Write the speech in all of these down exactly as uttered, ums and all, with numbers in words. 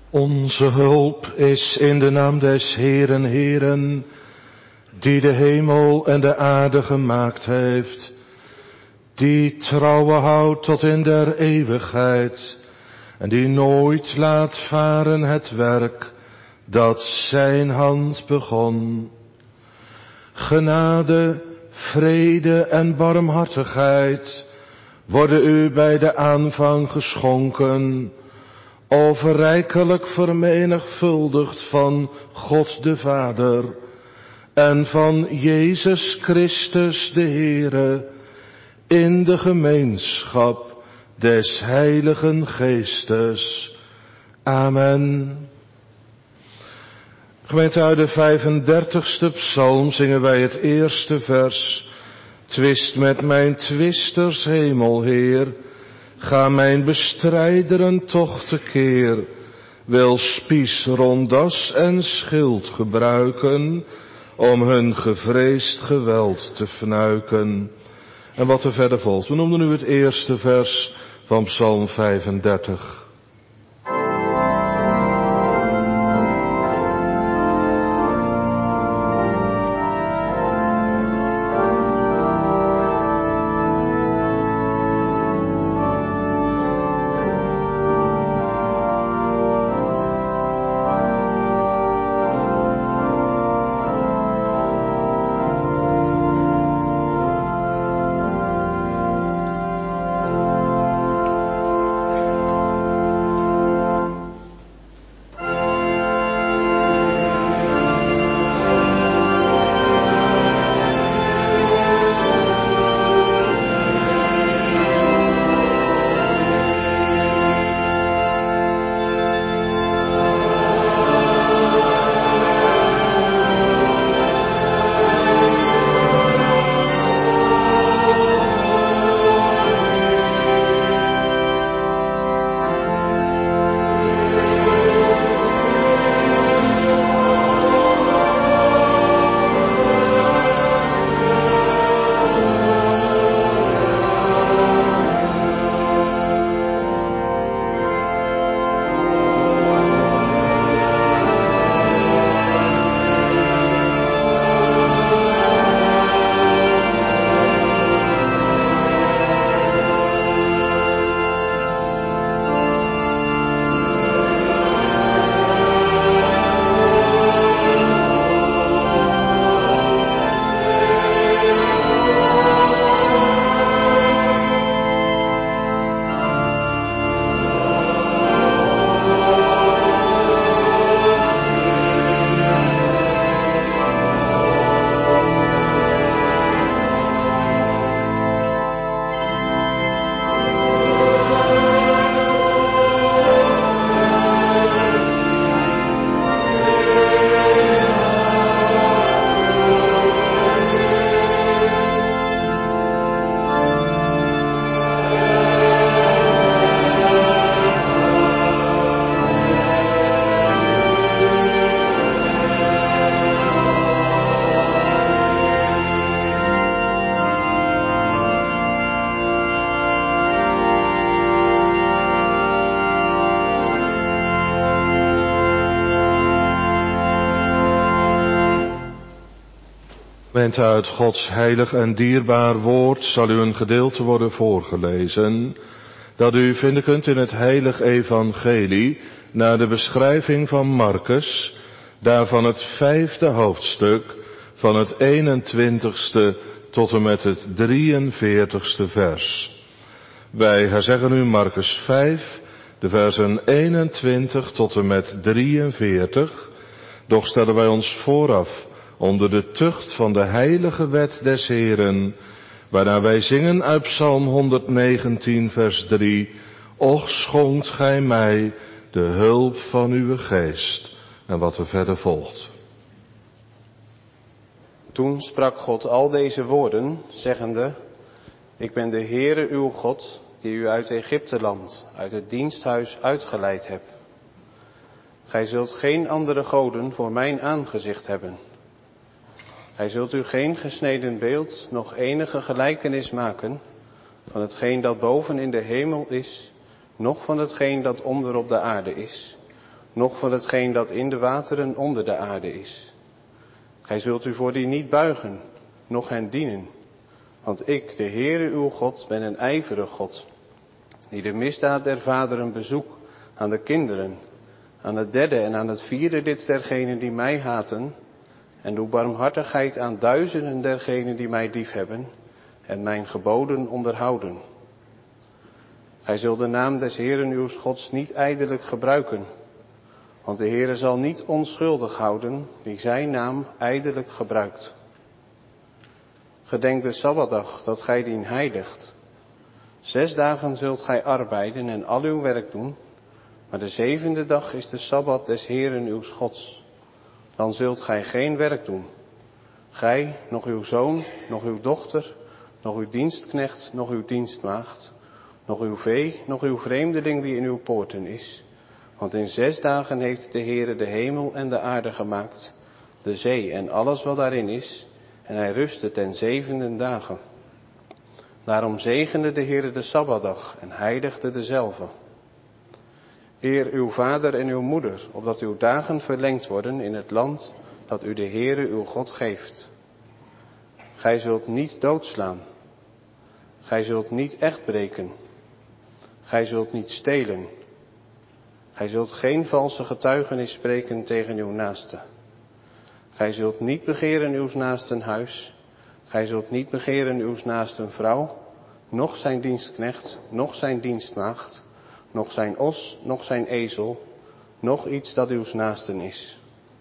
Onze hulp is in de naam des Heeren, Heeren, die de hemel en de aarde gemaakt heeft, die trouwe houdt tot in der eeuwigheid, en die nooit laat varen het werk dat zijn hand begon. Genade, vrede en barmhartigheid worden u bij de aanvang geschonken, overrijkelijk vermenigvuldigd van God de Vader en van Jezus Christus de Heere, in de gemeenschap des Heiligen Geestes. Amen. Gemeente, uit de vijfendertigste psalm zingen wij het eerste vers. Twist met mijn twisters, Hemelheer, ga mijn bestrijderen toch tekeer. Wil spies, rondas en schild gebruiken om hun gevreesd geweld te fnuiken. En wat er verder volgt. We noemden nu het eerste vers van psalm vijfendertig. Gemeente, uit Gods heilig en dierbaar woord zal u een gedeelte worden voorgelezen, dat u vinden kunt in het heilig evangelie, naar de beschrijving van Marcus, daarvan het vijfde hoofdstuk, van het eenentwintigste tot en met het drieënveertigste vers. Wij herzeggen u Marcus vijf, de versen eenentwintig tot en met drieënveertig, doch stellen wij ons vooraf onder de tucht van de heilige wet des Heeren, waarna wij zingen uit Psalm honderdnegentien vers drie, Och schonkt gij mij de hulp van uw geest. En wat er verder volgt. Toen sprak God al deze woorden, zeggende, Ik ben de Heere uw God, die u uit Egypteland, uit het diensthuis uitgeleid heb. Gij zult geen andere goden voor mijn aangezicht hebben. Gij zult u geen gesneden beeld, nog enige gelijkenis maken van hetgeen dat boven in de hemel is, noch van hetgeen dat onder op de aarde is, noch van hetgeen dat in de wateren onder de aarde is. Gij zult u voor die niet buigen, noch hen dienen. Want ik, de Heere uw God, ben een ijverige God, die de misdaad der vaderen bezoekt aan de kinderen, aan het derde en aan het vierde dit dergenen die mij haten, en doe barmhartigheid aan duizenden dergenen die mij liefhebben en mijn geboden onderhouden. Gij zult de naam des Heeren uws Gods niet ijdelijk gebruiken, want de Heere zal niet onschuldig houden wie zijn naam ijdelijk gebruikt. Gedenk de Sabbatdag dat gij dien heiligt. Zes dagen zult gij arbeiden en al uw werk doen, maar de zevende dag is de Sabbat des Heeren uws Gods. Dan zult gij geen werk doen. Gij, nog uw zoon, nog uw dochter, nog uw dienstknecht, nog uw dienstmaagd, nog uw vee, nog uw vreemdeling die in uw poorten is. Want in zes dagen heeft de Heere de hemel en de aarde gemaakt, de zee en alles wat daarin is, en hij rustte ten zevende dagen. Daarom zegende de Heere de Sabbatdag en heiligde dezelve. Eer uw vader en uw moeder, opdat uw dagen verlengd worden in het land dat u de Heere uw God geeft. Gij zult niet doodslaan. Gij zult niet echtbreken. Gij zult niet stelen. Gij zult geen valse getuigenis spreken tegen uw naaste. Gij zult niet begeren uws naasten huis. Gij zult niet begeren uws naasten vrouw, noch zijn dienstknecht, noch zijn dienstmaagd, noch zijn os, noch zijn ezel, noch iets dat uws naasten is.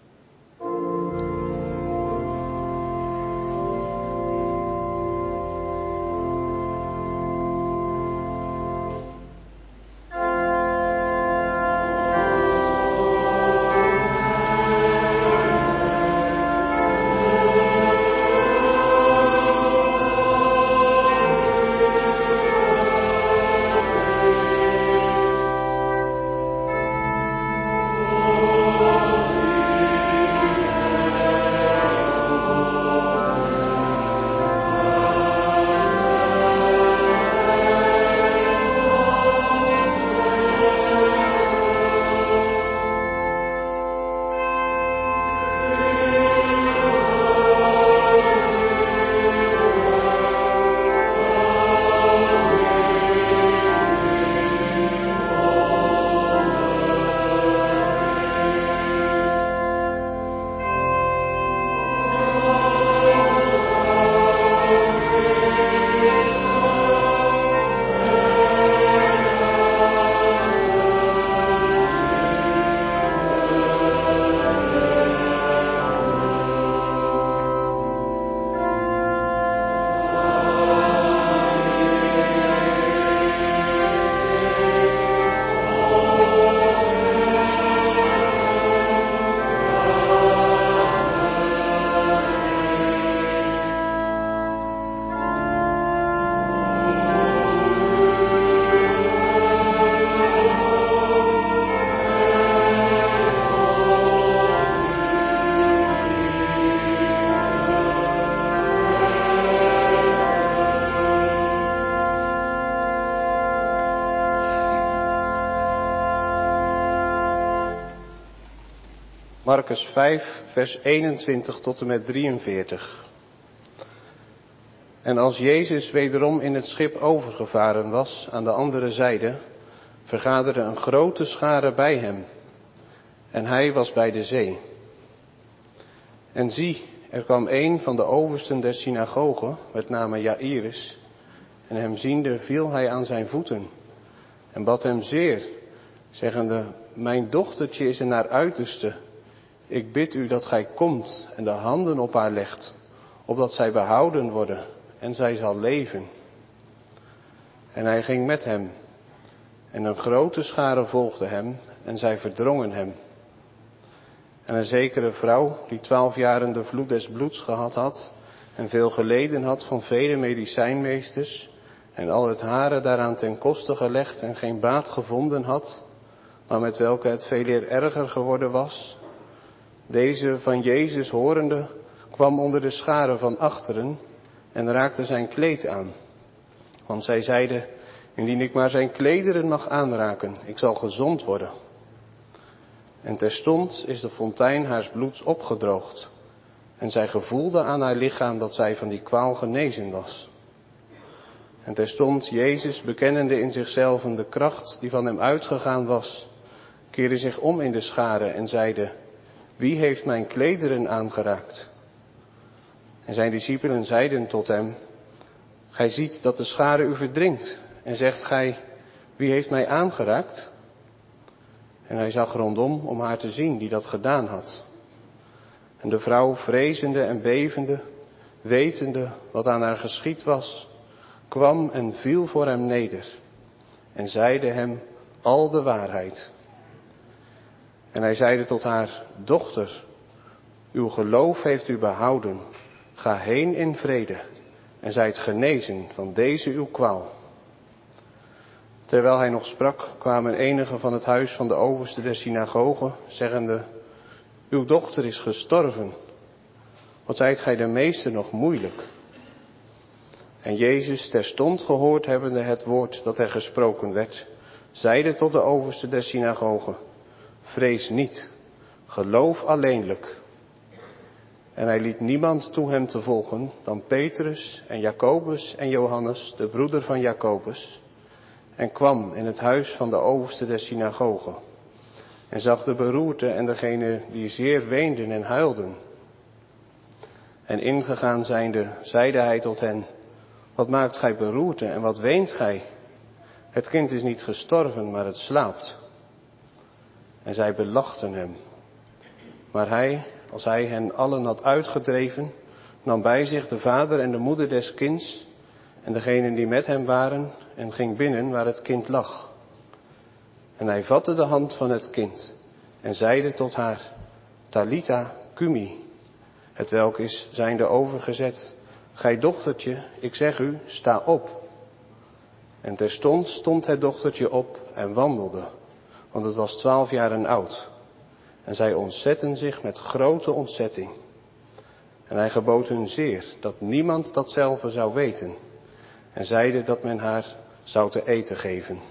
Markus vijf, vers eenentwintig tot en met drieënveertig. En als Jezus wederom in het schip overgevaren was aan de andere zijde, vergaderde een grote schare bij hem. En hij was bij de zee. En zie, er kwam een van de oversten der synagoge, met name Jaïrus, en hem ziende viel hij aan zijn voeten en bad hem zeer, zeggende, mijn dochtertje is in haar uiterste. Ik bid u dat gij komt en de handen op haar legt, opdat zij behouden worden en zij zal leven. En hij ging met hem, en een grote schare volgde hem, en zij verdrongen hem. En een zekere vrouw, die twaalf jaren de vloed des bloeds gehad had, en veel geleden had van vele medicijnmeesters, en al het hare daaraan ten koste gelegd en geen baat gevonden had, maar met welke het veel eer erger geworden was, deze van Jezus horende, kwam onder de schare van achteren en raakte zijn kleed aan. Want zij zeide, indien ik maar zijn klederen mag aanraken, ik zal gezond worden. En terstond is de fontein haars bloeds opgedroogd. En zij gevoelde aan haar lichaam dat zij van die kwaal genezen was. En terstond Jezus, bekennende in zichzelf de kracht die van hem uitgegaan was, keerde zich om in de schare en zeide: wie heeft mijn klederen aangeraakt? En zijn discipelen zeiden tot hem: gij ziet dat de schare u verdringt, en zegt gij: wie heeft mij aangeraakt? En hij zag rondom om haar te zien die dat gedaan had. En de vrouw, vrezende en bevende, wetende wat aan haar geschied was, kwam en viel voor hem neder en zeide hem al de waarheid. En hij zeide tot haar: dochter, uw geloof heeft u behouden. Ga heen in vrede en zijt genezen van deze uw kwaal. Terwijl hij nog sprak, kwamen enigen van het huis van de overste der synagoge, zeggende: uw dochter is gestorven. Wat zijt gij de meester nog moeilijk? En Jezus, terstond gehoord hebbende het woord dat er gesproken werd, zeide tot de overste der synagoge: vrees niet, geloof alleenlijk. En hij liet niemand toe hem te volgen dan Petrus en Jacobus en Johannes, de broeder van Jacobus, en kwam in het huis van de overste der synagoge en zag de beroerte en degene die zeer weenden en huilden. En ingegaan zijnde, zeide hij tot hen: wat maakt gij beroerte en wat weent gij? Het kind is niet gestorven, maar het slaapt. En zij belachten hem. Maar hij, als hij hen allen had uitgedreven, nam bij zich de vader en de moeder des kinds en degenen die met hem waren en ging binnen waar het kind lag. En hij vatte de hand van het kind en zeide tot haar: Talitha cumi, hetwelk is zijnde overgezet: gij dochtertje, ik zeg u, sta op. En terstond stond het dochtertje op en wandelde, want het was twaalf jaren oud. En zij ontzetten zich met grote ontzetting. En hij gebood hun zeer dat niemand datzelfde zou weten. En zeide dat men haar zou te eten geven.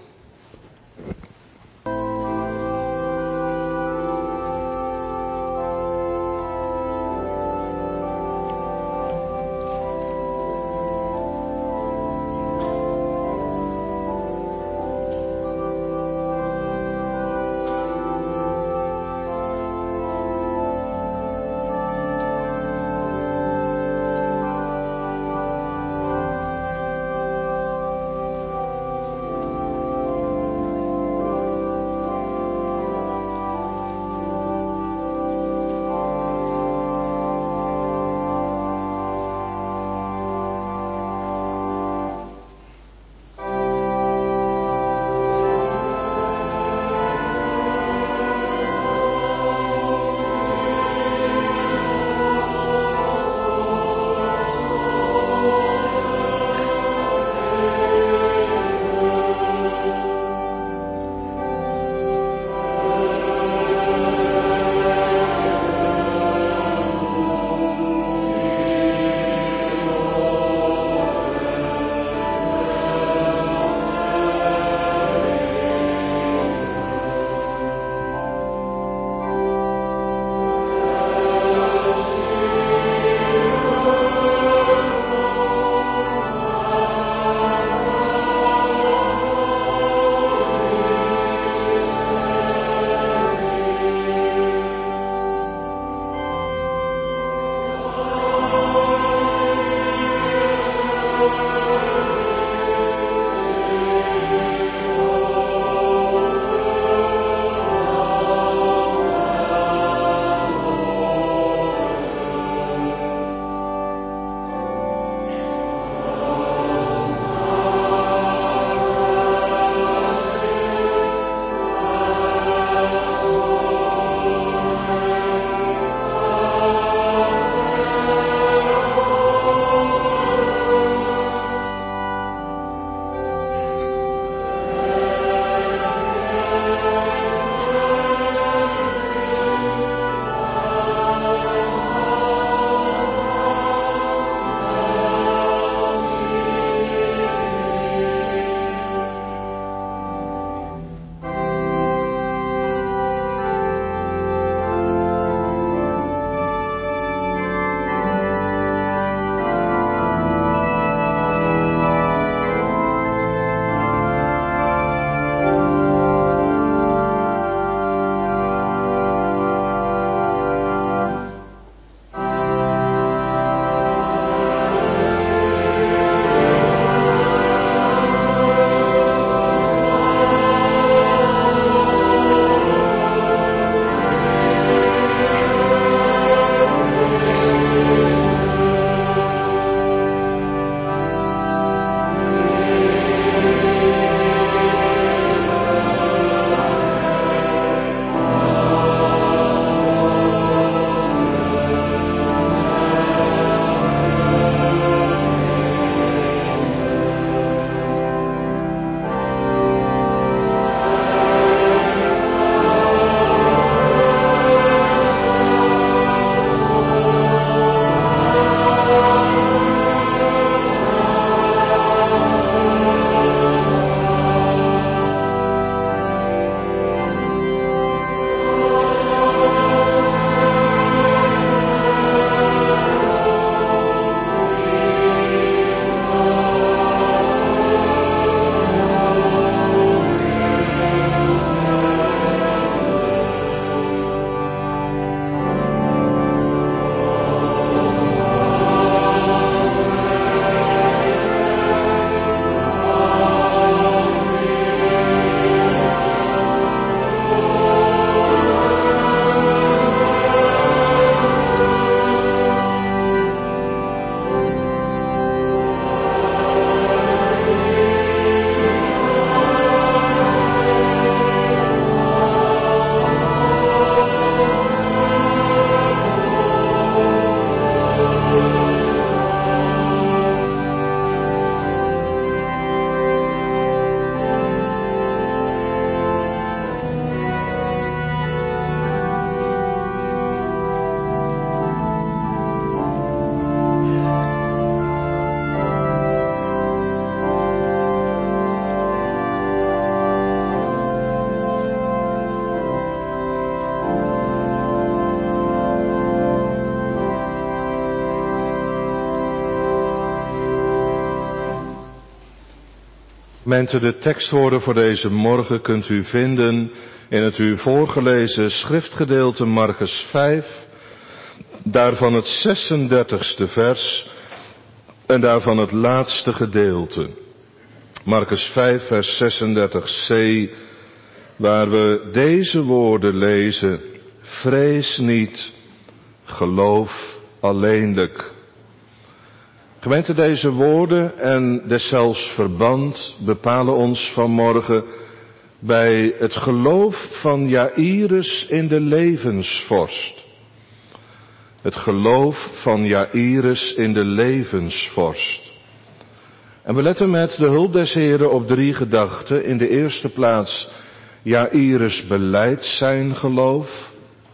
Gemeente, de tekstwoorden voor deze morgen kunt u vinden in het u voorgelezen schriftgedeelte Markus vijf, daarvan het zesendertigste vers en daarvan het laatste gedeelte. Markus vijf, vers zesendertig c, waar we deze woorden lezen: vrees niet, geloof alleenlijk. Gemeente, deze woorden en deszelfs verband bepalen ons vanmorgen bij het geloof van Jaïrus in de levensvorst. Het geloof van Jaïrus in de levensvorst. En we letten met de hulp des Heren op drie gedachten. In de eerste plaats, Jaïrus belijdt zijn geloof.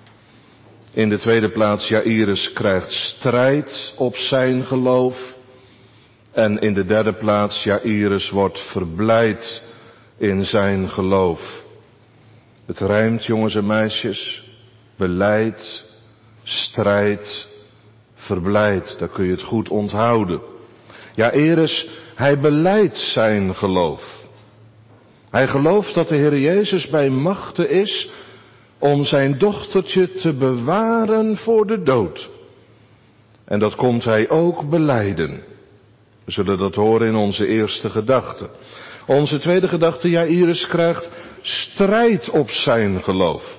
In de tweede plaats, Jaïrus krijgt strijd op zijn geloof. En in de derde plaats, Jaïrus wordt verblijd in zijn geloof. Het rijmt, jongens en meisjes. Belijdt, strijd, verblijd. Daar kun je het goed onthouden. Jaïrus, hij belijdt zijn geloof. Hij gelooft dat de Heer Jezus bij machte is om zijn dochtertje te bewaren voor de dood. En dat komt hij ook belijden. We zullen dat horen in onze eerste gedachte. Onze tweede gedachte, Jaïrus krijgt strijd op zijn geloof.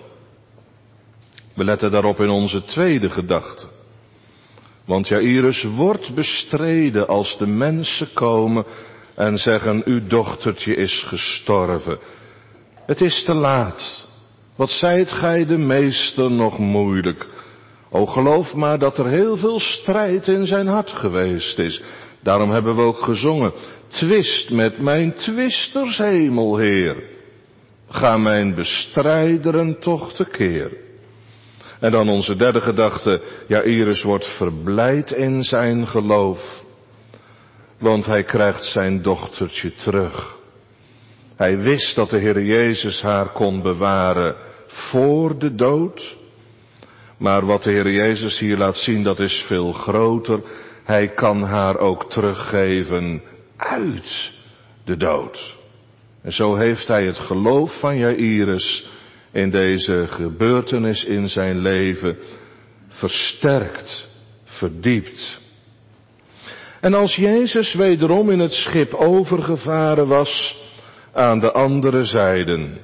We letten daarop in onze tweede gedachte. Want Jaïrus wordt bestreden als de mensen komen en zeggen: uw dochtertje is gestorven. Het is te laat. Wat zijt gij de meester nog moeilijk? O, geloof maar dat er heel veel strijd in zijn hart geweest is. Daarom hebben we ook gezongen: twist met mijn twisters, hemelheer. Ga mijn bestrijderen toch tekeer. En dan onze derde gedachte, Jaïrus wordt verblijd in zijn geloof. Want hij krijgt zijn dochtertje terug. Hij wist dat de Heer Jezus haar kon bewaren voor de dood. Maar wat de Heer Jezus hier laat zien, dat is veel groter. Hij kan haar ook teruggeven uit de dood. En zo heeft hij het geloof van Jaïrus in deze gebeurtenis in zijn leven versterkt, verdiept. En als Jezus wederom in het schip overgevaren was aan de andere zijden.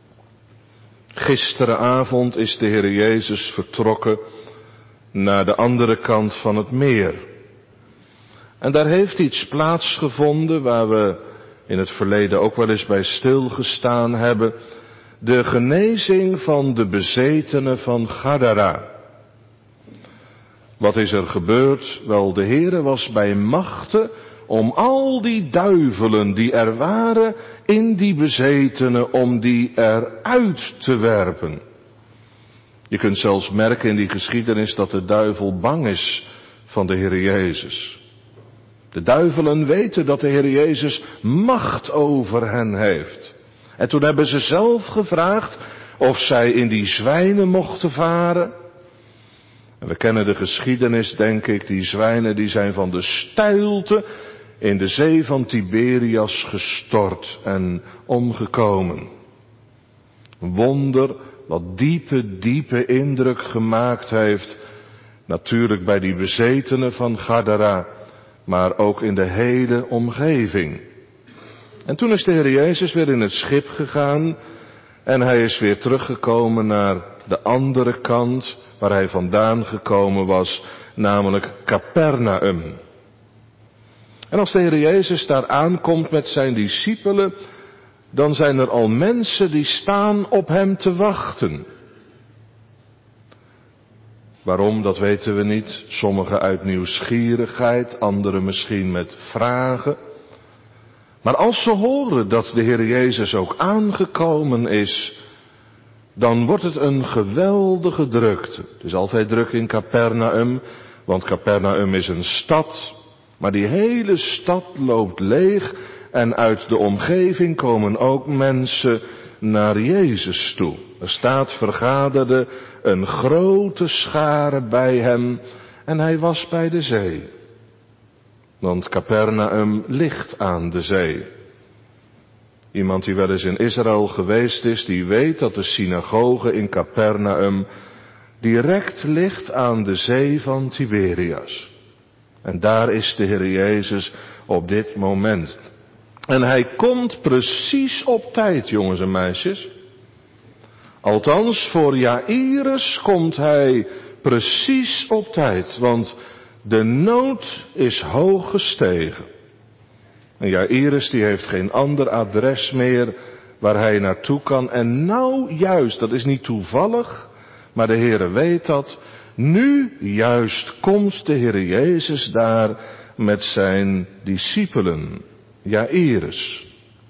Gisterenavond is de Heer Jezus vertrokken naar de andere kant van het meer. En daar heeft iets plaatsgevonden waar we in het verleden ook wel eens bij stilgestaan hebben. De genezing van de bezetene van Gadara. Wat is er gebeurd? Wel, de Heere was bij machte om al die duivelen die er waren in die bezetene, om die eruit te werpen. Je kunt zelfs merken in die geschiedenis dat de duivel bang is van de Heer Jezus. De duivelen weten dat de Heer Jezus macht over hen heeft. En toen hebben ze zelf gevraagd of zij in die zwijnen mochten varen. En we kennen de geschiedenis, denk ik. Die zwijnen die zijn van de steilte in de zee van Tiberias gestort en omgekomen. Een wonder wat diepe, diepe indruk gemaakt heeft. Natuurlijk bij die bezetenen van Gadara, maar ook in de hele omgeving. En toen is de Heer Jezus weer in het schip gegaan en hij is weer teruggekomen naar de andere kant waar hij vandaan gekomen was, namelijk Capernaum. En als de Heer Jezus daar aankomt met zijn discipelen, dan zijn er al mensen die staan op hem te wachten. Waarom, dat weten we niet. Sommigen uit nieuwsgierigheid, anderen misschien met vragen. Maar als ze horen dat de Heer Jezus ook aangekomen is, dan wordt het een geweldige drukte. Het is altijd druk in Capernaum, want Capernaum is een stad. Maar die hele stad loopt leeg en uit de omgeving komen ook mensen naar Jezus toe. Er staat vergaderde een grote schare bij hem en hij was bij de zee. Want Capernaum ligt aan de zee. Iemand die wel eens in Israël geweest is, die weet dat de synagoge in Capernaum direct ligt aan de zee van Tiberias. En daar is de Heer Jezus op dit moment. En hij komt precies op tijd, jongens en meisjes. Althans, voor Jairus komt hij precies op tijd, want de nood is hoog gestegen. En Jairus die heeft geen ander adres meer waar hij naartoe kan. En nou juist, dat is niet toevallig, maar de Heere weet dat. Nu juist komt de Heer Jezus daar met zijn discipelen. Jairus.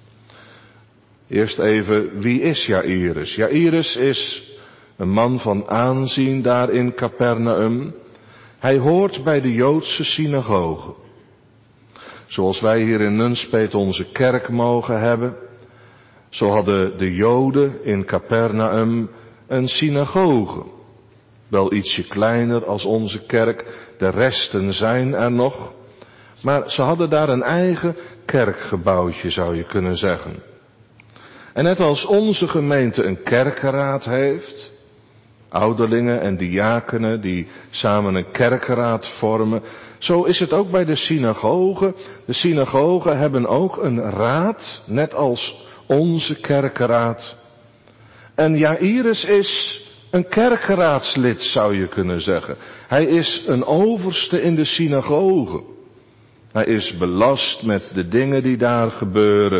Eerst even, wie is Jairus? Jairus is een man van aanzien daar in Capernaum. Hij hoort bij de Joodse synagoge. Zoals wij hier in Nunspeet onze kerk mogen hebben, zo hadden de Joden in Capernaum een synagoge. Wel ietsje kleiner als onze kerk, de resten zijn er nog. Maar ze hadden daar een eigen kerkgebouwtje, zou je kunnen zeggen. En net als onze gemeente een kerkenraad heeft, ouderlingen en diakenen die samen een kerkenraad vormen, zo is het ook bij de synagogen. De synagogen hebben ook een raad, net als onze kerkenraad. En Jairus is een kerkenraadslid, zou je kunnen zeggen. Hij is een overste in de synagoge. Hij is belast met de dingen die daar gebeuren.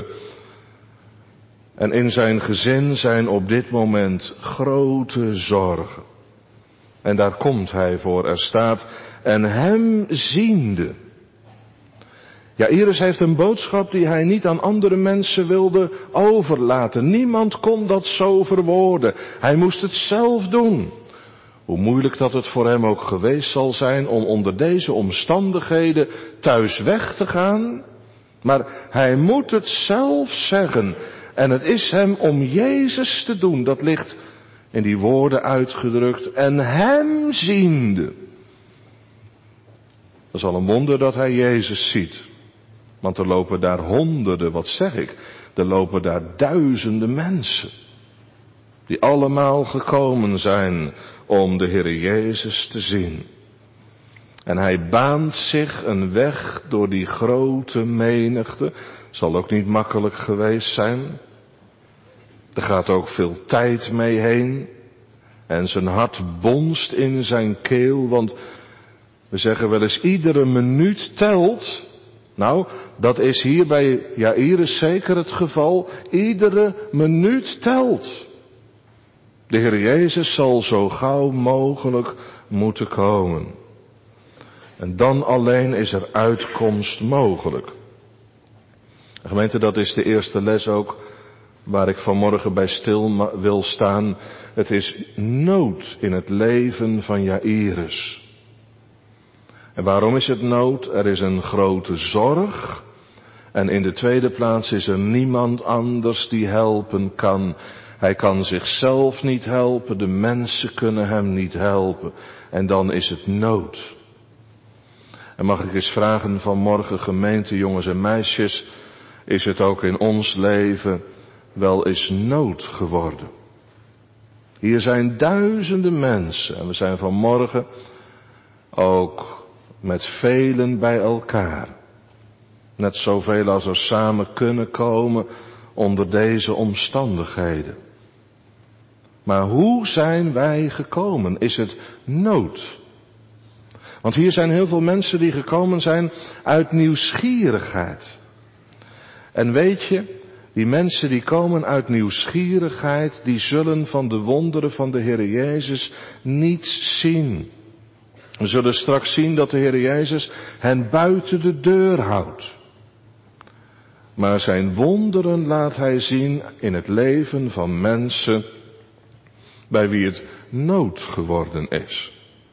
En in zijn gezin zijn op dit moment grote zorgen. En daar komt hij voor. Er staat, en hem ziende. Jairus heeft een boodschap die hij niet aan andere mensen wilde overlaten. Niemand kon dat zo verwoorden. Hij moest het zelf doen. Hoe moeilijk dat het voor hem ook geweest zal zijn om onder deze omstandigheden thuis weg te gaan. Maar hij moet het zelf zeggen. En het is hem om Jezus te doen. Dat ligt in die woorden uitgedrukt. En hem ziende. Dat is al een wonder dat hij Jezus ziet. Want er lopen daar honderden, wat zeg ik? Er lopen daar duizenden mensen. Die allemaal gekomen zijn om de Heer Jezus te zien. En hij baant zich een weg door die grote menigte. Zal ook niet makkelijk geweest zijn. Er gaat ook veel tijd mee heen. En zijn hart bonst in zijn keel. Want we zeggen wel eens, iedere minuut telt. Nou, dat is hier bij Jairus zeker het geval. Iedere minuut telt. De Heer Jezus zal zo gauw mogelijk moeten komen. En dan alleen is er uitkomst mogelijk. Gemeente, dat is de eerste les ook waar ik vanmorgen bij stil wil staan. Het is nood in het leven van Jairus. En waarom is het nood? Er is een grote zorg. En in de tweede plaats is er niemand anders die helpen kan. Hij kan zichzelf niet helpen, de mensen kunnen hem niet helpen. En dan is het nood. En mag ik eens vragen vanmorgen, gemeente, jongens en meisjes, is het ook in ons leven wel eens nood geworden? Hier zijn duizenden mensen en we zijn vanmorgen ook met velen bij elkaar. Net zoveel als er samen kunnen komen onder deze omstandigheden. Maar hoe zijn wij gekomen? Is het nood? Want hier zijn heel veel mensen die gekomen zijn uit nieuwsgierigheid. En weet je, die mensen die komen uit nieuwsgierigheid, die zullen van de wonderen van de Heer Jezus niets zien. We zullen straks zien dat de Heer Jezus hen buiten de deur houdt. Maar zijn wonderen laat hij zien in het leven van mensen bij wie het nood geworden is.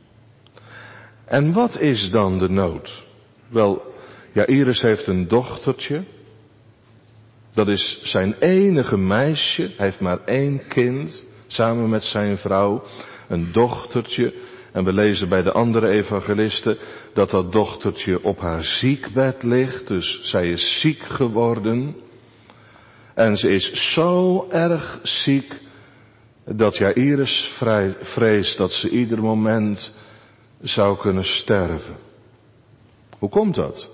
En wat is dan de nood? Wel, Jairus heeft een dochtertje. Dat is zijn enige meisje. Hij heeft maar één kind, samen met zijn vrouw, een dochtertje. En we lezen bij de andere evangelisten dat dat dochtertje op haar ziekbed ligt. Dus zij is ziek geworden. En ze is zo erg ziek dat Jairus vreest dat ze ieder moment zou kunnen sterven. Hoe komt dat?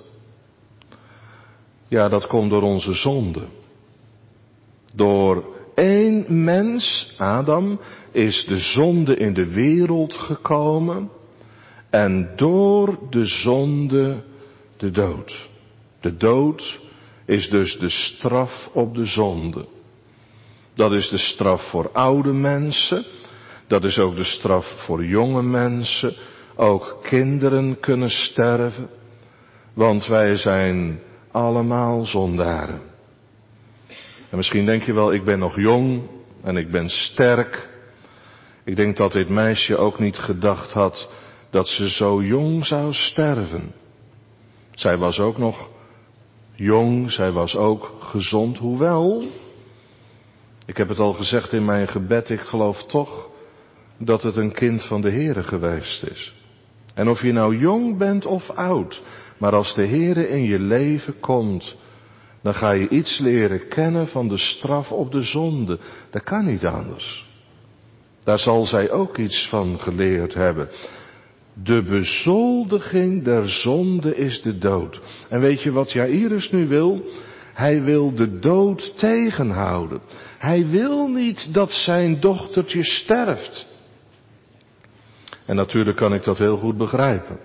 Ja, dat komt door onze zonde. Door één mens, Adam, is de zonde in de wereld gekomen en door de zonde de dood. De dood is dus de straf op de zonde. Dat is de straf voor oude mensen, dat is ook de straf voor jonge mensen. Ook kinderen kunnen sterven, want wij zijn allemaal zondaren. En misschien denk je wel, ik ben nog jong en ik ben sterk. Ik denk dat dit meisje ook niet gedacht had dat ze zo jong zou sterven. Zij was ook nog jong, zij was ook gezond, hoewel, ik heb het al gezegd in mijn gebed, ik geloof toch dat het een kind van de Heere geweest is. En of je nou jong bent of oud, maar als de Heere in je leven komt, dan ga je iets leren kennen van de straf op de zonde. Dat kan niet anders. Daar zal zij ook iets van geleerd hebben. De bezoldiging der zonde is de dood. En weet je wat Jairus nu wil? Hij wil de dood tegenhouden. Hij wil niet dat zijn dochtertje sterft. En natuurlijk kan ik dat heel goed begrijpen.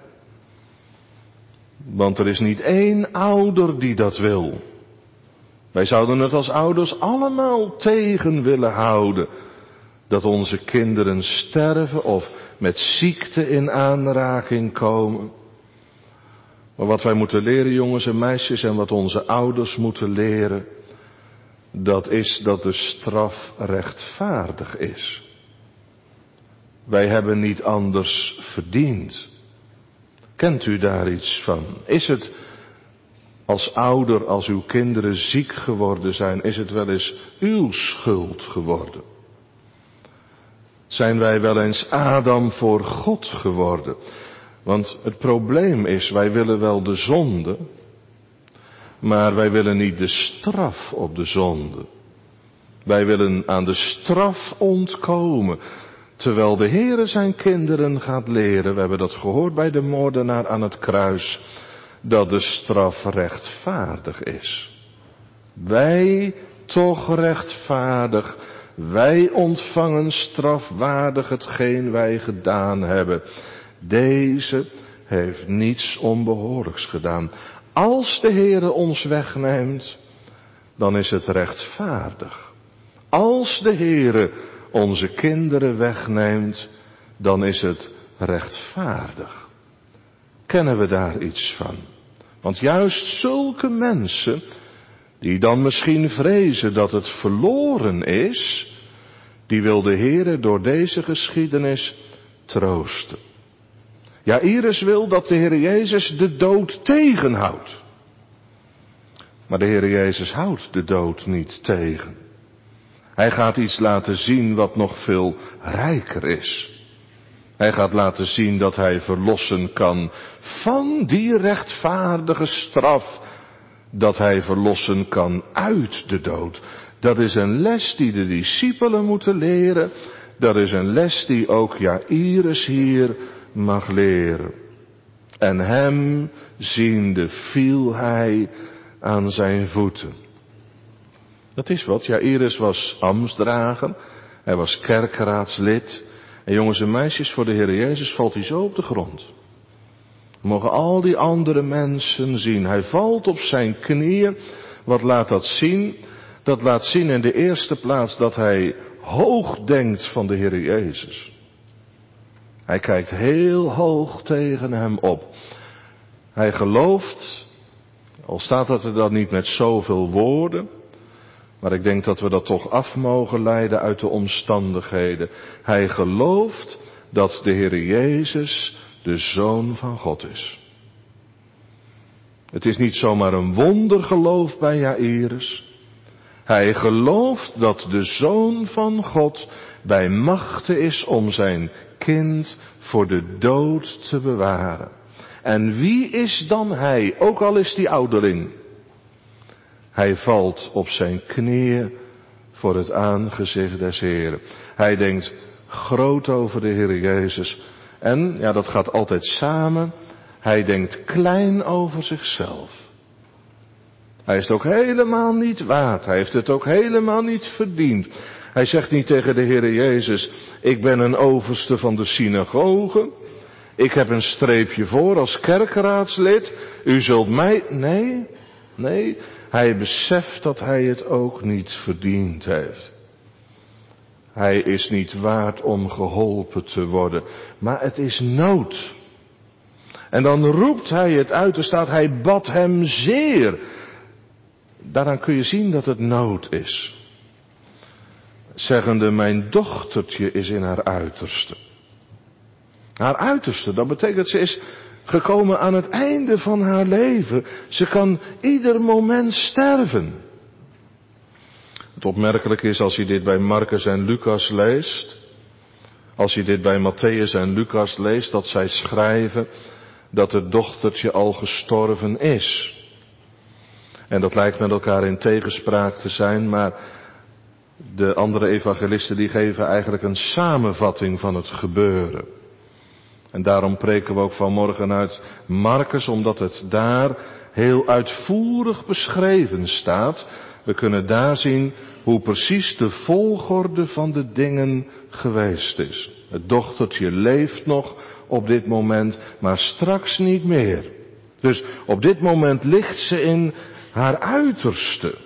Want er is niet één ouder die dat wil. Wij zouden het als ouders allemaal tegen willen houden. Dat onze kinderen sterven of met ziekte in aanraking komen. Maar wat wij moeten leren, jongens en meisjes, en wat onze ouders moeten leren, dat is dat de straf rechtvaardig is. Wij hebben niet anders verdiend. Kent u daar iets van? Is het als ouder, als uw kinderen ziek geworden zijn, is het wel eens uw schuld geworden? Zijn wij wel eens Adam voor God geworden? Want het probleem is, wij willen wel de zonde, maar wij willen niet de straf op de zonde. Wij willen aan de straf ontkomen. Terwijl de Heere zijn kinderen gaat leren, we hebben dat gehoord bij de moordenaar aan het kruis, dat de straf rechtvaardig is. Wij toch rechtvaardig, wij ontvangen strafwaardig hetgeen wij gedaan hebben. Deze heeft niets onbehoorlijks gedaan. Als de Heere ons wegneemt, dan is het rechtvaardig. Als de Heere onze kinderen wegneemt, dan is het rechtvaardig. Kennen we daar iets van? Want juist zulke mensen, die dan misschien vrezen dat het verloren is, die wil de Heere door deze geschiedenis troosten. Jairus wil dat de Heer Jezus de dood tegenhoudt. Maar de Heer Jezus houdt de dood niet tegen. Hij gaat iets laten zien wat nog veel rijker is. Hij gaat laten zien dat hij verlossen kan van die rechtvaardige straf. Dat hij verlossen kan uit de dood. Dat is een les die de discipelen moeten leren. Dat is een les die ook Jairus hier mag leren. En hem ziende viel hij aan zijn voeten. Dat is wat. Jairus was ambtsdrager. Hij was kerkraadslid. En jongens en meisjes, voor de Heer Jezus valt hij zo op de grond. We mogen al die andere mensen zien. Hij valt op zijn knieën. Wat laat dat zien? Dat laat zien in de eerste plaats dat hij hoog denkt van de Heer Jezus. Hij kijkt heel hoog tegen hem op. Hij gelooft, al staat dat er dan niet met zoveel woorden, maar ik denk dat we dat toch af mogen leiden uit de omstandigheden. Hij gelooft dat de Heer Jezus de Zoon van God is. Het is niet zomaar een wondergeloof bij Jairus. Hij gelooft dat de Zoon van God bij machte is om zijn kind voor de dood te bewaren. En wie is dan hij, ook al is die ouderling? Hij valt op zijn knieën voor het aangezicht des Heeren. Hij denkt groot over de Heer Jezus. En, ja, dat gaat altijd samen, hij denkt klein over zichzelf. Hij is het ook helemaal niet waard. Hij heeft het ook helemaal niet verdiend. Hij zegt niet tegen de Heer Jezus, ik ben een overste van de synagoge. Ik heb een streepje voor als kerkeraadslid. U zult mij... Nee, nee. Hij beseft dat hij het ook niet verdiend heeft. Hij is niet waard om geholpen te worden. Maar het is nood. En dan roept hij het uit. Er staat, hij bad hem zeer. Daaraan kun je zien dat het nood is. Zeggende, mijn dochtertje is in haar uiterste. Haar uiterste, dat betekent ze is gekomen aan het einde van haar leven. Ze kan ieder moment sterven. Het opmerkelijke is als je dit bij Marcus en Lucas leest. Als je dit bij Matthäus en Lucas leest, dat zij schrijven dat het dochtertje al gestorven is. En dat lijkt met elkaar in tegenspraak te zijn, maar de andere evangelisten die geven eigenlijk een samenvatting van het gebeuren. En daarom preken we ook vanmorgen uit Marcus, omdat het daar heel uitvoerig beschreven staat. We kunnen daar zien hoe precies de volgorde van de dingen geweest is. Het dochtertje leeft nog op dit moment, maar straks niet meer. Dus op dit moment ligt ze in haar uiterste.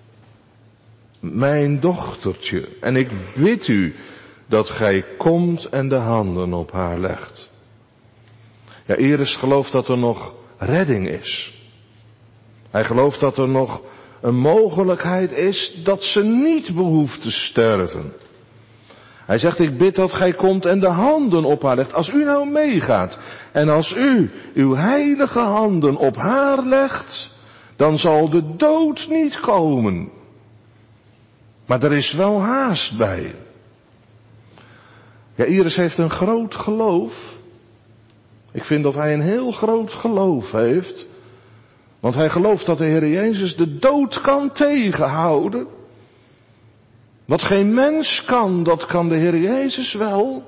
Mijn dochtertje. En ik bid u dat gij komt en de handen op haar legt. Ja, Iris gelooft dat er nog redding is. Hij gelooft dat er nog een mogelijkheid is dat ze niet behoeft te sterven. Hij zegt, ik bid dat gij komt en de handen op haar legt. Als u nou meegaat en als u uw heilige handen op haar legt, dan zal de dood niet komen. Maar er is wel haast bij. Ja, Iris heeft een groot geloof. Ik vind dat hij een heel groot geloof heeft. Want hij gelooft dat de Heer Jezus de dood kan tegenhouden. Wat geen mens kan, dat kan de Heer Jezus wel.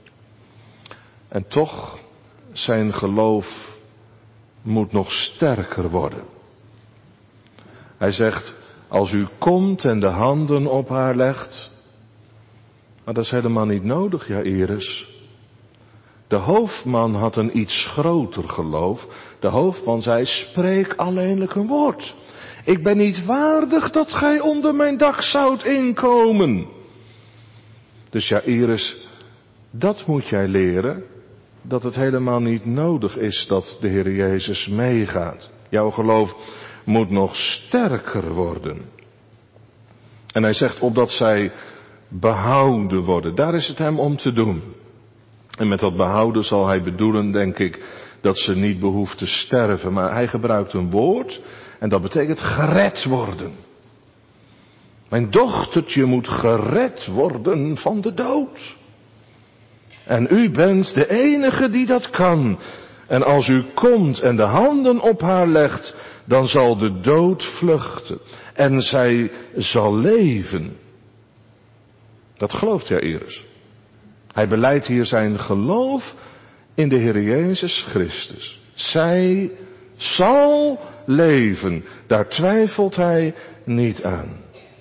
En toch, zijn geloof moet nog sterker worden. Hij zegt, als u komt en de handen op haar legt. Maar dat is helemaal niet nodig, ja, Iris. De hoofdman had een iets groter geloof. De hoofdman zei, spreek alleenlijk een woord. Ik ben niet waardig dat gij onder mijn dak zoudt inkomen. Dus ja, Iris, dat moet jij leren. Dat het helemaal niet nodig is dat de Heer Jezus meegaat. Jouw geloof moet nog sterker worden. En hij zegt, opdat zij behouden worden. Daar is het hem om te doen. En met dat behouden zal hij bedoelen, denk ik, dat ze niet behoeft te sterven. Maar hij gebruikt een woord en dat betekent gered worden. Mijn dochtertje moet gered worden van de dood. En u bent de enige die dat kan. En als u komt en de handen op haar legt, dan zal de dood vluchten. En zij zal leven. Dat gelooft Jairus. Hij belijdt hier zijn geloof in de Heer Jezus Christus. Zij zal leven. Daar twijfelt hij niet aan.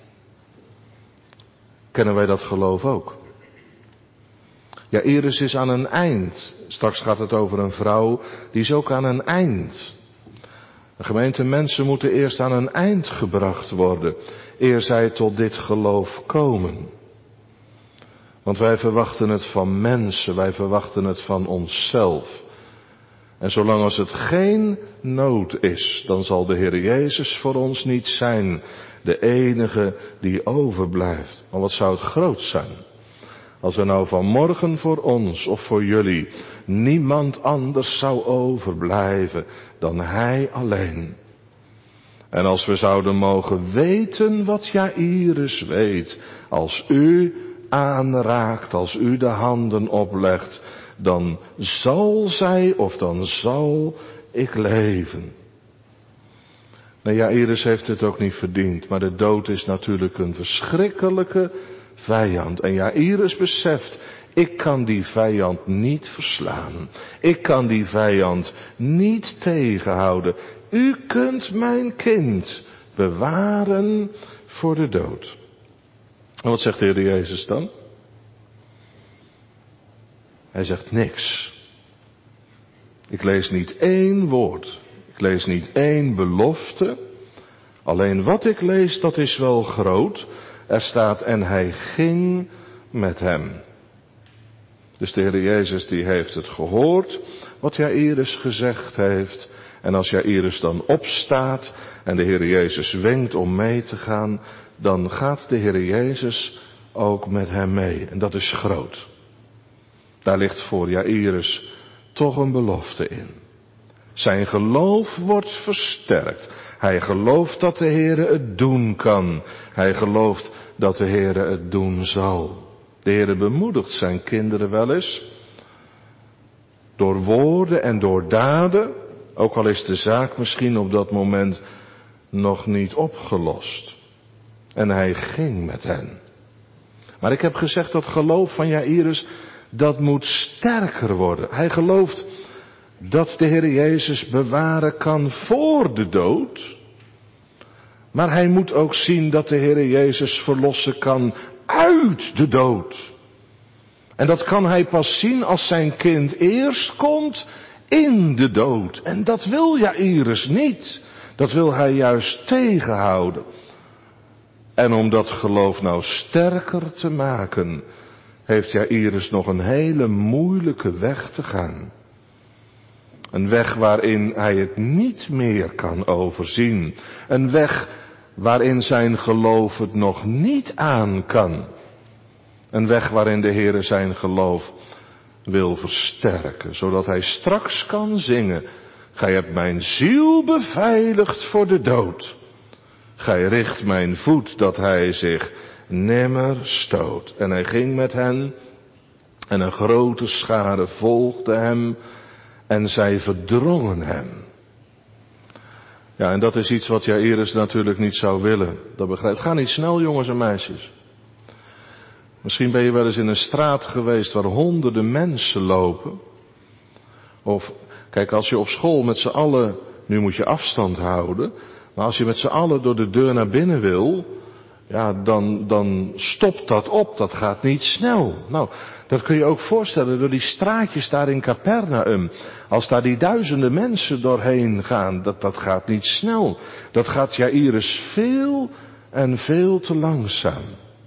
Kennen wij dat geloof ook? Jairus is aan een eind. Straks gaat het over een vrouw, die is ook aan een eind. De gemeente mensen moeten eerst aan een eind gebracht worden, eer zij tot dit geloof komen. Want wij verwachten het van mensen, wij verwachten het van onszelf. En zolang als het geen nood is, dan zal de Heer Jezus voor ons niet zijn de enige die overblijft. Maar wat zou het groot zijn, als er nou vanmorgen voor ons of voor jullie niemand anders zou overblijven dan Hij alleen. En als we zouden mogen weten wat Jairus weet, als u aanraakt, als u de handen oplegt, dan zal zij of dan zal ik leven. Nee, Jairus heeft het ook niet verdiend, maar de dood is natuurlijk een verschrikkelijke vijand. En Jairus beseft, ik kan die vijand niet verslaan. Ik kan die vijand niet tegenhouden. U kunt mijn kind bewaren voor de dood. En wat zegt de Heer Jezus dan? Hij zegt niks. Ik lees niet één woord. Ik lees niet één belofte. Alleen wat ik lees, dat is wel groot. Er staat, en hij ging met hem. Dus de Heer Jezus die heeft het gehoord, wat Jairus gezegd heeft. En als Jairus dan opstaat en de Heer Jezus wenkt om mee te gaan, dan gaat de Heer Jezus ook met hem mee. En dat is groot. Daar ligt voor Jairus toch een belofte in. Zijn geloof wordt versterkt. Hij gelooft dat de Heere het doen kan. Hij gelooft dat de Heere het doen zal. De Heere bemoedigt zijn kinderen wel eens. Door woorden en door daden. Ook al is de zaak misschien op dat moment nog niet opgelost. En hij ging met hen. Maar ik heb gezegd dat geloof van Jairus, dat moet sterker worden. Hij gelooft dat de Heer Jezus bewaren kan voor de dood. Maar hij moet ook zien dat de Heer Jezus verlossen kan uit de dood. En dat kan hij pas zien als zijn kind eerst komt in de dood. En dat wil Jairus niet. Dat wil hij juist tegenhouden. En om dat geloof nou sterker te maken, heeft Jairus nog een hele moeilijke weg te gaan. Een weg waarin hij het niet meer kan overzien. Een weg waarin zijn geloof het nog niet aan kan. Een weg waarin de Heere zijn geloof wil versterken, zodat hij straks kan zingen. Gij hebt mijn ziel beveiligd voor de dood. Gij richt mijn voet dat hij zich nimmer stoot. En hij ging met hen en een grote schare volgde hem en zij verdrongen hem. Ja, en dat is iets wat Jairus natuurlijk niet zou willen. Dat begrijpt. Het gaat niet snel, jongens en meisjes. Misschien ben je wel eens in een straat geweest waar honderden mensen lopen. Of, kijk, als je op school met z'n allen, nu moet je afstand houden, maar als je met z'n allen door de deur naar binnen wil, ja, dan, dan stopt dat op, dat gaat niet snel. Nou, dat kun je ook voorstellen door die straatjes daar in Capernaum. Als daar die duizenden mensen doorheen gaan, dat, dat gaat niet snel. Dat gaat Jairus veel en veel te langzaam.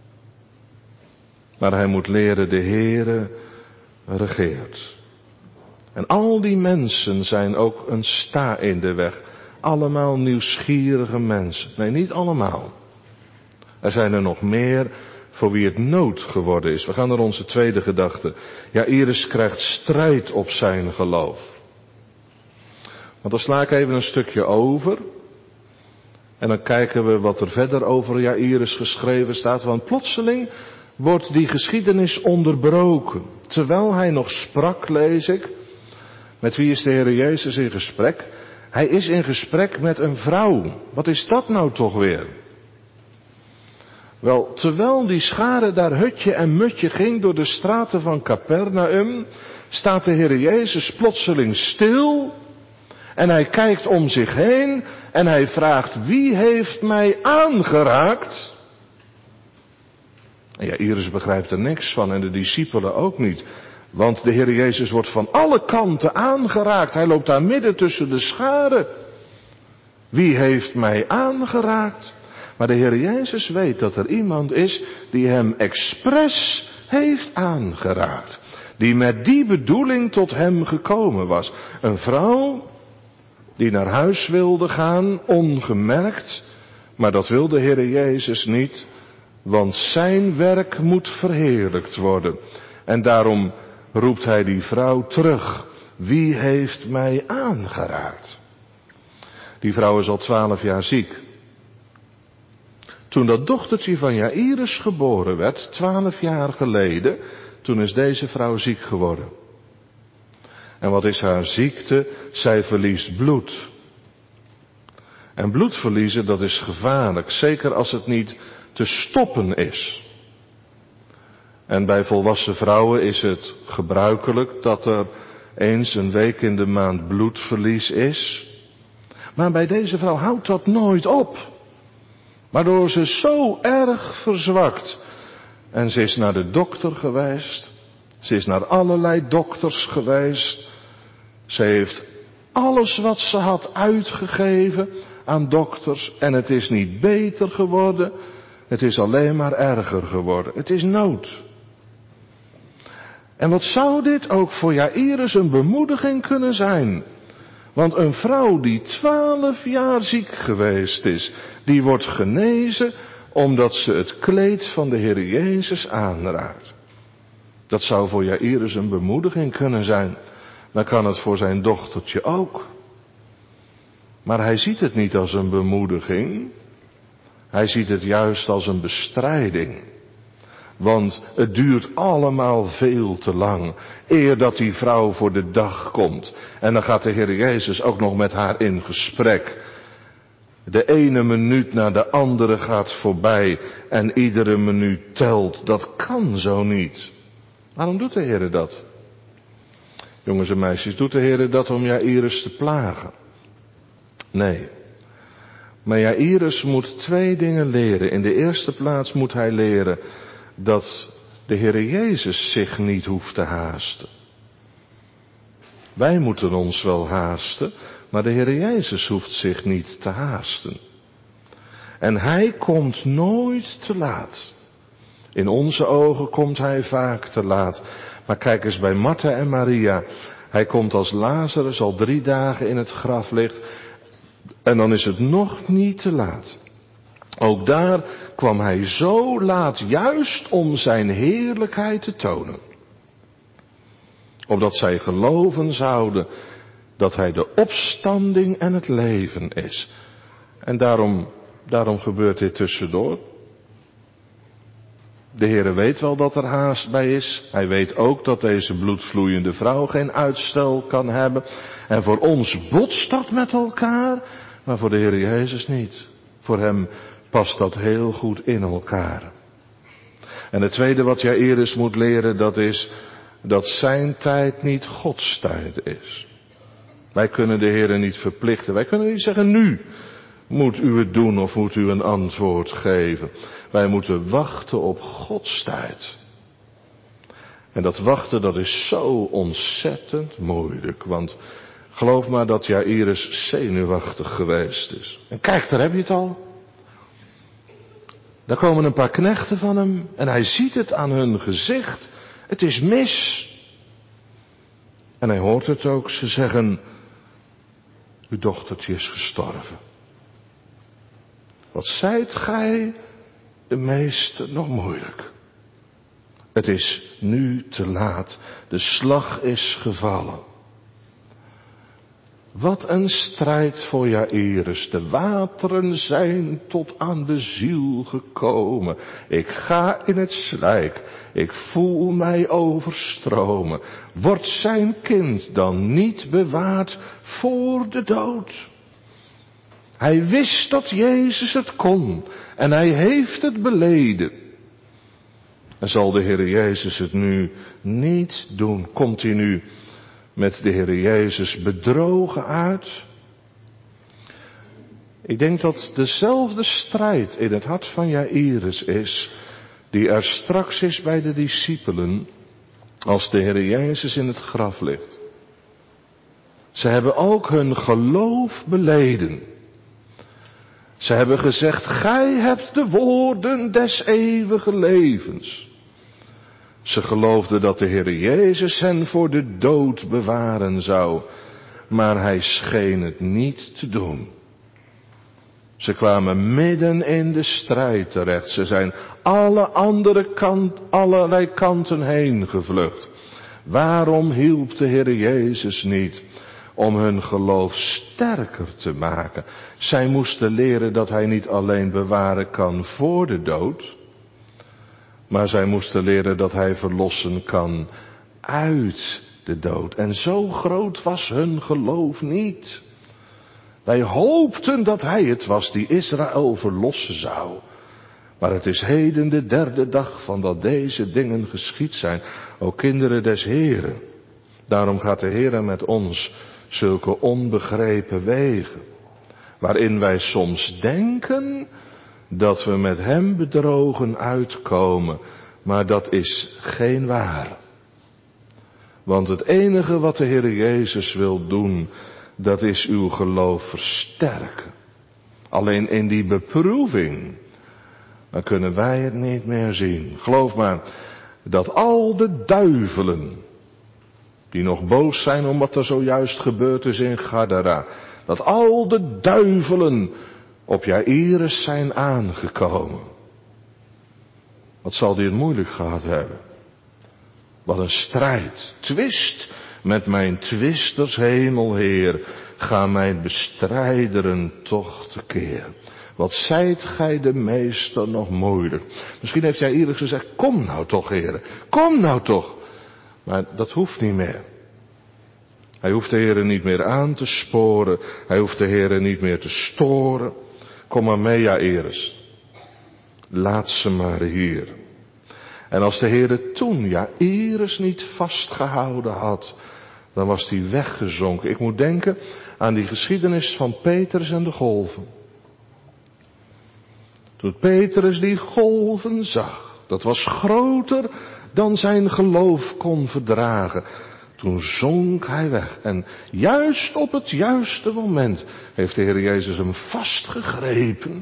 Maar hij moet leren, de Heere regeert. En al die mensen zijn ook een sta in de weg. Allemaal nieuwsgierige mensen. Nee, niet allemaal. Er zijn er nog meer voor wie het nood geworden is. We gaan naar onze tweede gedachte. Jairus krijgt strijd op zijn geloof. Want dan sla ik even een stukje over. En dan kijken we wat er verder over Jairus geschreven staat. Want plotseling wordt die geschiedenis onderbroken. Terwijl hij nog sprak, lees ik. Met wie is de Heer Jezus in gesprek? Hij is in gesprek met een vrouw. Wat is dat nou toch weer? Wel, terwijl die schare daar hutje en mutje ging door de straten van Capernaum, staat de Heer Jezus plotseling stil en hij kijkt om zich heen en hij vraagt, wie heeft mij aangeraakt? En Jairus begrijpt er niks van en de discipelen ook niet. Want de Heer Jezus wordt van alle kanten aangeraakt. Hij loopt daar midden tussen de scharen. Wie heeft mij aangeraakt? Maar de Heer Jezus weet dat er iemand is die hem expres heeft aangeraakt. Die met die bedoeling tot hem gekomen was. Een vrouw die naar huis wilde gaan, ongemerkt. Maar dat wil de Heer Jezus niet. Want zijn werk moet verheerlijkt worden. En daarom roept hij die vrouw terug. Wie heeft mij aangeraakt? Die vrouw is al twaalf jaar ziek. Toen dat dochtertje van Jairus geboren werd, twaalf jaar geleden, toen is deze vrouw ziek geworden. En wat is haar ziekte? Zij verliest bloed. En bloed verliezen, dat is gevaarlijk, zeker als het niet te stoppen is. En bij volwassen vrouwen is het gebruikelijk dat er eens een week in de maand bloedverlies is. Maar bij deze vrouw houdt dat nooit op. Waardoor ze zo erg verzwakt. En ze is naar de dokter geweest. Ze is naar allerlei dokters geweest. Ze heeft alles wat ze had uitgegeven aan dokters. En het is niet beter geworden. Het is alleen maar erger geworden. Het is nood. En wat zou dit ook voor Jairus een bemoediging kunnen zijn? Want een vrouw die twaalf jaar ziek geweest is, die wordt genezen omdat ze het kleed van de Heer Jezus aanraakt. Dat zou voor Jairus een bemoediging kunnen zijn. Dan kan het voor zijn dochtertje ook. Maar hij ziet het niet als een bemoediging. Hij ziet het juist als een bestrijding. Want het duurt allemaal veel te lang, eer dat die vrouw voor de dag komt. En dan gaat de Heer Jezus ook nog met haar in gesprek. De ene minuut na de andere gaat voorbij en iedere minuut telt. Dat kan zo niet. Waarom doet de Heer dat? Jongens en meisjes, doet de Heer dat om Jairus te plagen? Nee. Maar Jairus moet twee dingen leren. In de eerste plaats moet hij leren dat de Heer Jezus zich niet hoeft te haasten. Wij moeten ons wel haasten, maar de Heer Jezus hoeft zich niet te haasten. En hij komt nooit te laat. In onze ogen komt hij vaak te laat. Maar kijk eens bij Martha en Maria. Hij komt als Lazarus al drie dagen in het graf ligt. En dan is het nog niet te laat. Ook daar kwam hij zo laat, juist om zijn heerlijkheid te tonen. Opdat zij geloven zouden dat hij de opstanding en het leven is. En daarom, daarom gebeurt dit tussendoor. De Heere weet wel dat er haast bij is. Hij weet ook dat deze bloedvloeiende vrouw geen uitstel kan hebben. En voor ons botst dat met elkaar, maar voor de Heer Jezus niet. Voor hem past dat heel goed in elkaar. En het tweede wat Jairus moet leren, dat is dat zijn tijd niet Gods tijd is. Wij kunnen de Heer niet verplichten. Wij kunnen niet zeggen, nu moet u het doen of moet u een antwoord geven. Wij moeten wachten op Gods tijd. En dat wachten, dat is zo ontzettend moeilijk. Want geloof maar dat Jairus zenuwachtig geweest is. En kijk, daar heb je het al. Daar komen een paar knechten van hem en hij ziet het aan hun gezicht. Het is mis. En hij hoort het ook. Ze zeggen, uw dochtertje is gestorven. Wat zijt gij, de meester, nog moeilijk. Het is nu te laat. De slag is gevallen. Wat een strijd voor Jairus. De wateren zijn tot aan de ziel gekomen. Ik ga in het slijk. Ik voel mij overstromen. Wordt zijn kind dan niet bewaard voor de dood? Hij wist dat Jezus het kon. En hij heeft het beleden. En zal de Heer Jezus het nu niet doen? Komt hij nu met de Heer Jezus bedrogen uit? Ik denk dat dezelfde strijd in het hart van Jairus is, die er straks is bij de discipelen, als de Heer Jezus in het graf ligt. Ze hebben ook hun geloof beleden. Ze hebben gezegd, gij hebt de woorden des eeuwige levens. Ze geloofden dat de Heer Jezus hen voor de dood bewaren zou, maar hij scheen het niet te doen. Ze kwamen midden in de strijd terecht. Ze zijn alle andere kant, allerlei kanten heen gevlucht. Waarom hielp de Heer Jezus niet om hun geloof sterker te maken? Zij moesten leren dat hij niet alleen bewaren kan voor de dood, maar zij moesten leren dat hij verlossen kan uit de dood. En zo groot was hun geloof niet. Wij hoopten dat hij het was die Israël verlossen zou. Maar het is heden de derde dag van dat deze dingen geschied zijn, o kinderen des Heren. Daarom gaat de Heere met ons zulke onbegrepen wegen, waarin wij soms denken dat we met hem bedrogen uitkomen, maar dat is geen waar. Want het enige wat de Heere Jezus wil doen, dat is uw geloof versterken. Alleen in die beproeving, dan kunnen wij het niet meer zien. Geloof maar dat al de duivelen, die nog boos zijn om wat er zojuist gebeurd is in Gadara, dat al de duivelen op Jairus zijn aangekomen. Wat zal die het moeilijk gehad hebben? Wat een strijd. Twist met mijn twisters, hemelheer. Ga mijn bestrijderen toch tekeer. Wat zijt gij de meester nog moeilijk. Misschien heeft Jairus gezegd, kom nou toch, heren. Kom nou toch. Maar dat hoeft niet meer. Hij hoeft de Heere niet meer aan te sporen. Hij hoeft de Heere niet meer te storen. Kom maar mee, Jairus. Laat ze maar hier. En als de Heere toen Jairus niet vastgehouden had, dan was hij weggezonken. Ik moet denken aan die geschiedenis van Petrus en de golven. Toen Petrus die golven zag, dat was groter dan zijn geloof kon verdragen. Toen zonk hij weg. En juist op het juiste moment heeft de Heer Jezus hem vastgegrepen.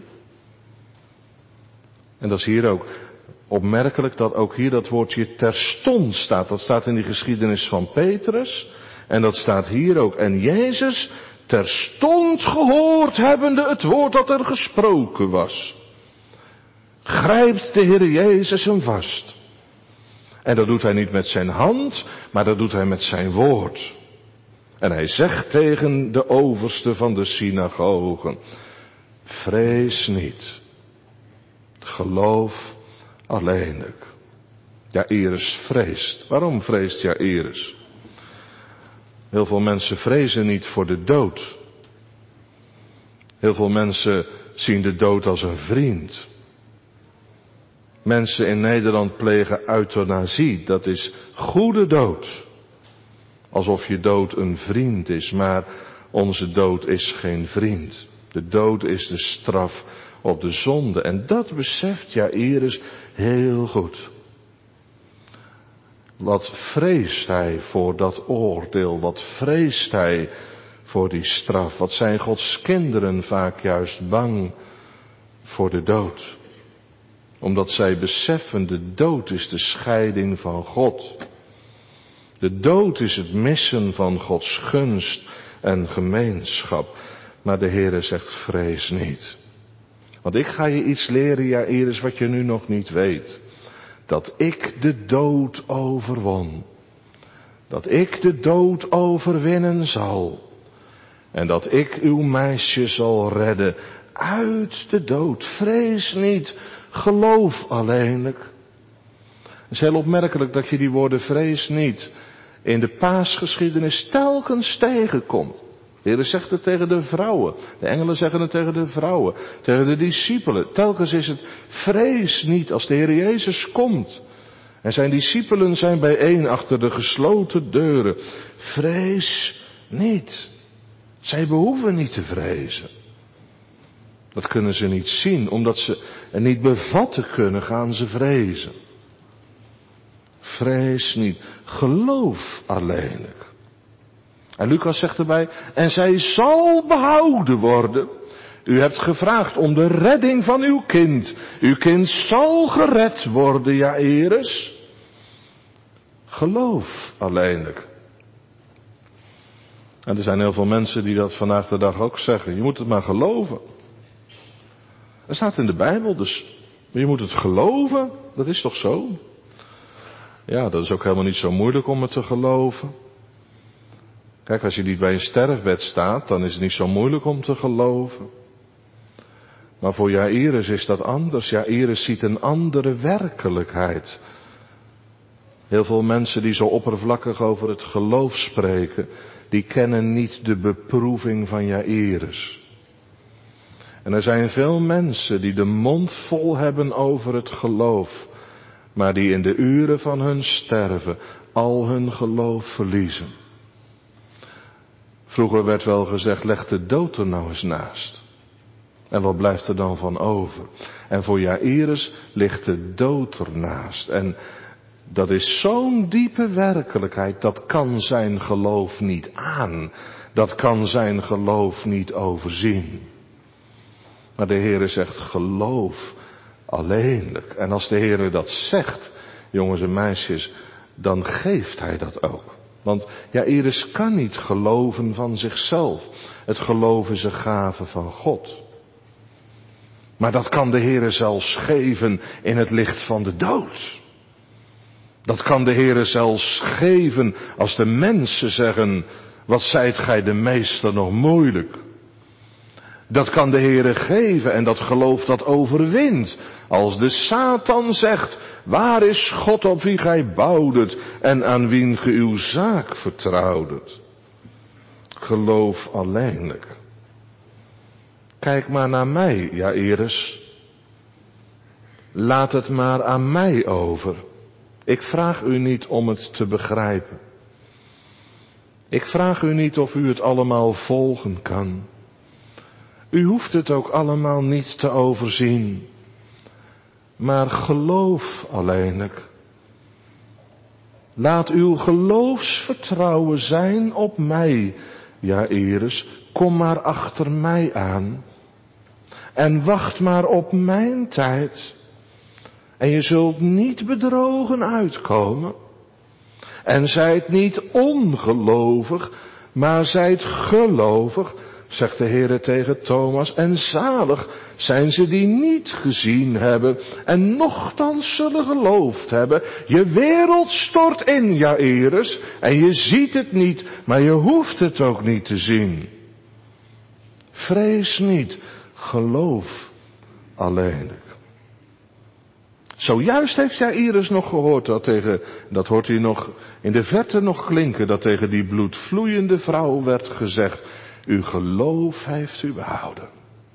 En dat is hier ook opmerkelijk dat ook hier dat woordje terstond staat. Dat staat in die geschiedenis van Petrus. En dat staat hier ook. En Jezus terstond gehoord hebbende het woord dat er gesproken was, grijpt de Heer Jezus hem vast. En dat doet hij niet met zijn hand, maar dat doet hij met zijn woord. En hij zegt tegen de overste van de synagogen, vrees niet, geloof alleenlijk. Jairus vreest. Waarom vreest Jairus? Heel veel mensen vrezen niet voor de dood. Heel veel mensen zien de dood als een vriend. Mensen in Nederland plegen euthanasie, dat is goede dood. Alsof je dood een vriend is, maar onze dood is geen vriend. De dood is de straf op de zonde. En dat beseft Jairus heel goed. Wat vreest hij voor dat oordeel? Wat vreest hij voor die straf? Wat zijn Gods kinderen vaak juist bang voor de dood? Omdat zij beseffen, de dood is de scheiding van God. De dood is het missen van Gods gunst en gemeenschap. Maar de Heere zegt, vrees niet. Want ik ga je iets leren, Jairus, wat je nu nog niet weet. Dat ik de dood overwon. Dat ik de dood overwinnen zal. En dat ik uw meisje zal redden uit de dood. Vrees niet, geloof alleenlijk. Het is heel opmerkelijk dat je die woorden vrees niet in de paasgeschiedenis telkens tegenkomt. De Heer zegt het tegen de vrouwen. De engelen zeggen het tegen de vrouwen. Tegen de discipelen. Telkens is het vrees niet als de Heer Jezus komt. En zijn discipelen zijn bijeen achter de gesloten deuren. Vrees niet. Zij behoeven niet te vrezen. Dat kunnen ze niet zien. Omdat ze er niet bevatten kunnen, gaan ze vrezen. Vrees niet. Geloof alleenlijk. En Lucas zegt erbij, en zij zal behouden worden. U hebt gevraagd om de redding van uw kind. Uw kind zal gered worden, Jairus. Geloof alleenlijk. En er zijn heel veel mensen die dat vandaag de dag ook zeggen. Je moet het maar geloven. Dat staat in de Bijbel, dus je moet het geloven. Dat is toch zo? Ja, dat is ook helemaal niet zo moeilijk om het te geloven. Kijk, als je niet bij een sterfbed staat, dan is het niet zo moeilijk om te geloven. Maar voor Jairus is dat anders. Jairus ziet een andere werkelijkheid. Heel veel mensen die zo oppervlakkig over het geloof spreken, die kennen niet de beproeving van Jaïrus. En er zijn veel mensen die de mond vol hebben over het geloof, maar die in de uren van hun sterven al hun geloof verliezen. Vroeger werd wel gezegd, leg de dood er nou eens naast. En wat blijft er dan van over? En voor Jaïrus ligt de dood ernaast. En dat is zo'n diepe werkelijkheid, dat kan zijn geloof niet aan. Dat kan zijn geloof niet overzien. Maar de Heere zegt, geloof alleenlijk. En als de Heere dat zegt, jongens en meisjes, dan geeft hij dat ook. Want Jaïrus kan niet geloven van zichzelf. Het geloof is een gave van God. Maar dat kan de Heere zelfs geven in het licht van de dood. Dat kan de Heere zelfs geven als de mensen zeggen, wat zijt gij de meester nog moeilijk. Dat kan de Heere geven en dat geloof dat overwint. Als de Satan zegt, waar is God op wie gij bouwdet en aan wien ge uw zaak vertrouwdet. Geloof alleenlijk. Kijk maar naar mij, Jaïrus. Laat het maar aan mij over. Ik vraag u niet om het te begrijpen. Ik vraag u niet of u het allemaal volgen kan. U hoeft het ook allemaal niet te overzien. Maar geloof alleenlijk. Laat uw geloofsvertrouwen zijn op mij, Jaïrus. Kom maar achter mij aan. En wacht maar op mijn tijd. En je zult niet bedrogen uitkomen. En zijt niet ongelovig, maar zijt gelovig, zegt de Heere tegen Thomas. En zalig zijn ze die niet gezien hebben en nochtans zullen geloofd hebben. Je wereld stort in, Jaïrus, en je ziet het niet, maar je hoeft het ook niet te zien. Vrees niet, geloof alleenlijk. Zojuist heeft Jaïrus nog gehoord dat tegen, dat hoort hij nog in de verte nog klinken, dat tegen die bloedvloeiende vrouw werd gezegd, uw geloof heeft u behouden.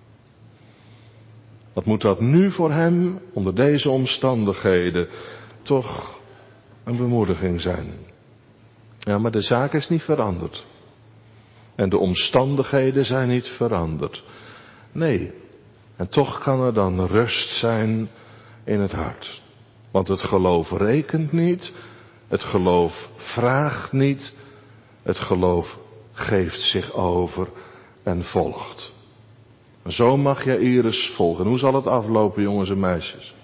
Wat moet dat nu voor hem onder deze omstandigheden toch een bemoediging zijn? Ja, maar de zaak is niet veranderd. En de omstandigheden zijn niet veranderd. Nee, en toch kan er dan rust zijn in het hart. Want het geloof rekent niet, het geloof vraagt niet, het geloof geeft zich over en volgt. En zo mag Jaïrus volgen. Hoe zal het aflopen, jongens en meisjes?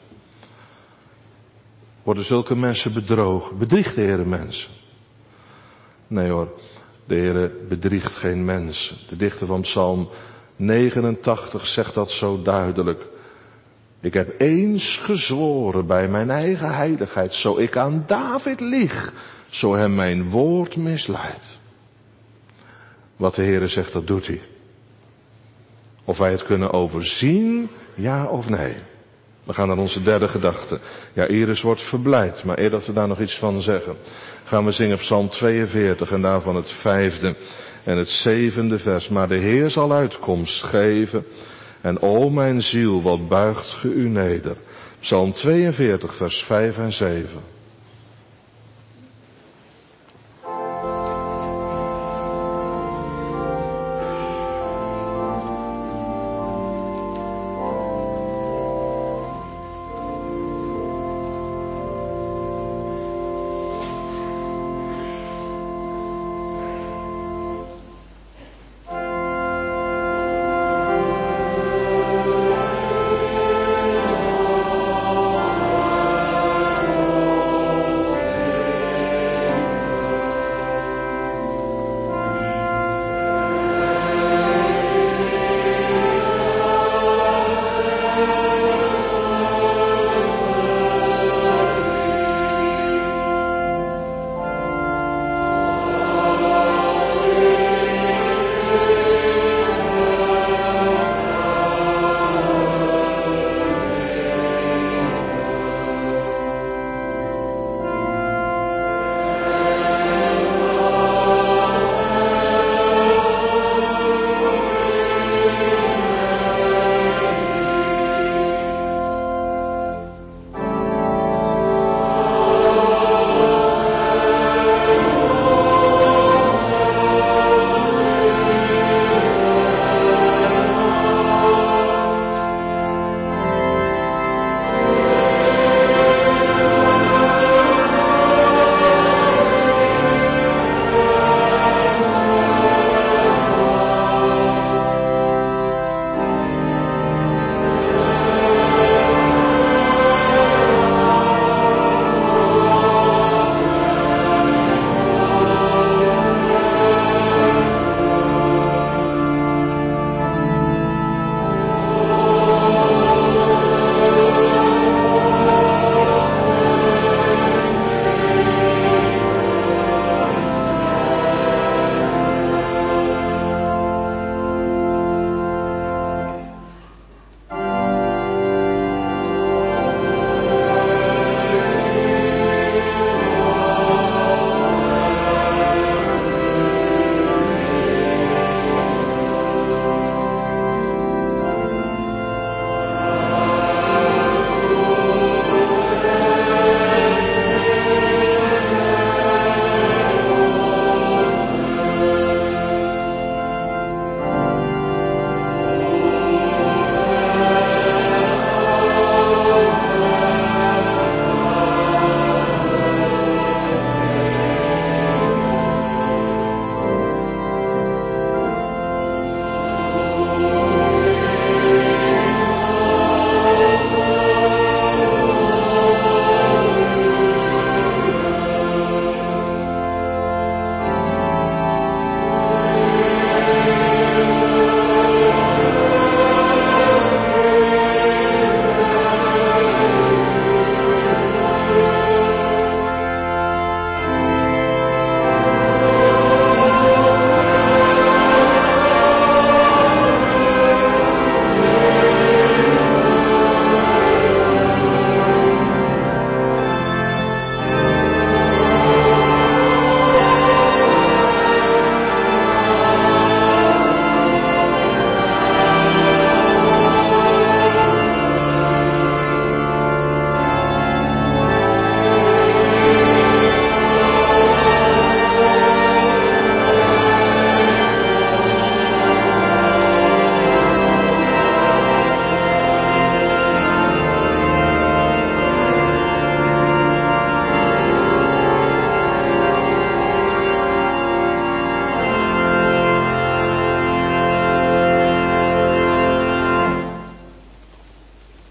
Worden zulke mensen bedrogen? Bedriegt de Heere mensen? Nee hoor, de Heere bedriegt geen mensen. De dichter van Psalm negenentachtig zegt dat zo duidelijk. Ik heb eens gezworen bij mijn eigen heiligheid, zo ik aan David lieg, zo hem mijn woord misleidt. Wat de Heere zegt, dat doet hij. Of wij het kunnen overzien, ja of nee. We gaan naar onze derde gedachte. Jaïrus wordt verblijd, maar eer dat we daar nog iets van zeggen, gaan we zingen Psalm tweeënveertig en daarvan het vijfde en het zevende vers. Maar de Heer zal uitkomst geven en o mijn ziel, wat buigt ge u neder. Psalm tweeënveertig vers vijf en zeven.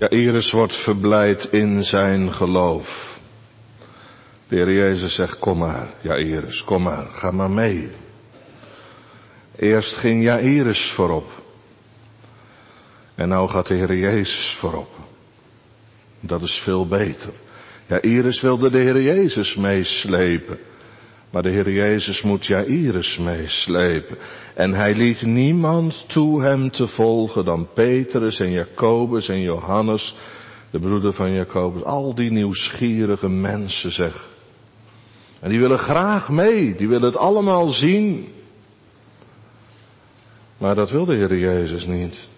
Jairus wordt verblijd in zijn geloof. De Heer Jezus zegt, kom maar, Jairus, kom maar, ga maar mee. Eerst ging Jairus voorop. En nou gaat de Heer Jezus voorop. Dat is veel beter. Jairus wilde de Heer Jezus meeslepen. Maar de Heer Jezus moet Jairus meeslepen. En hij liet niemand toe hem te volgen dan Petrus en Jacobus en Johannes, de broeder van Jacobus. Al die nieuwsgierige mensen, zeg. En die willen graag mee, die willen het allemaal zien. Maar dat wil de Heer Jezus niet.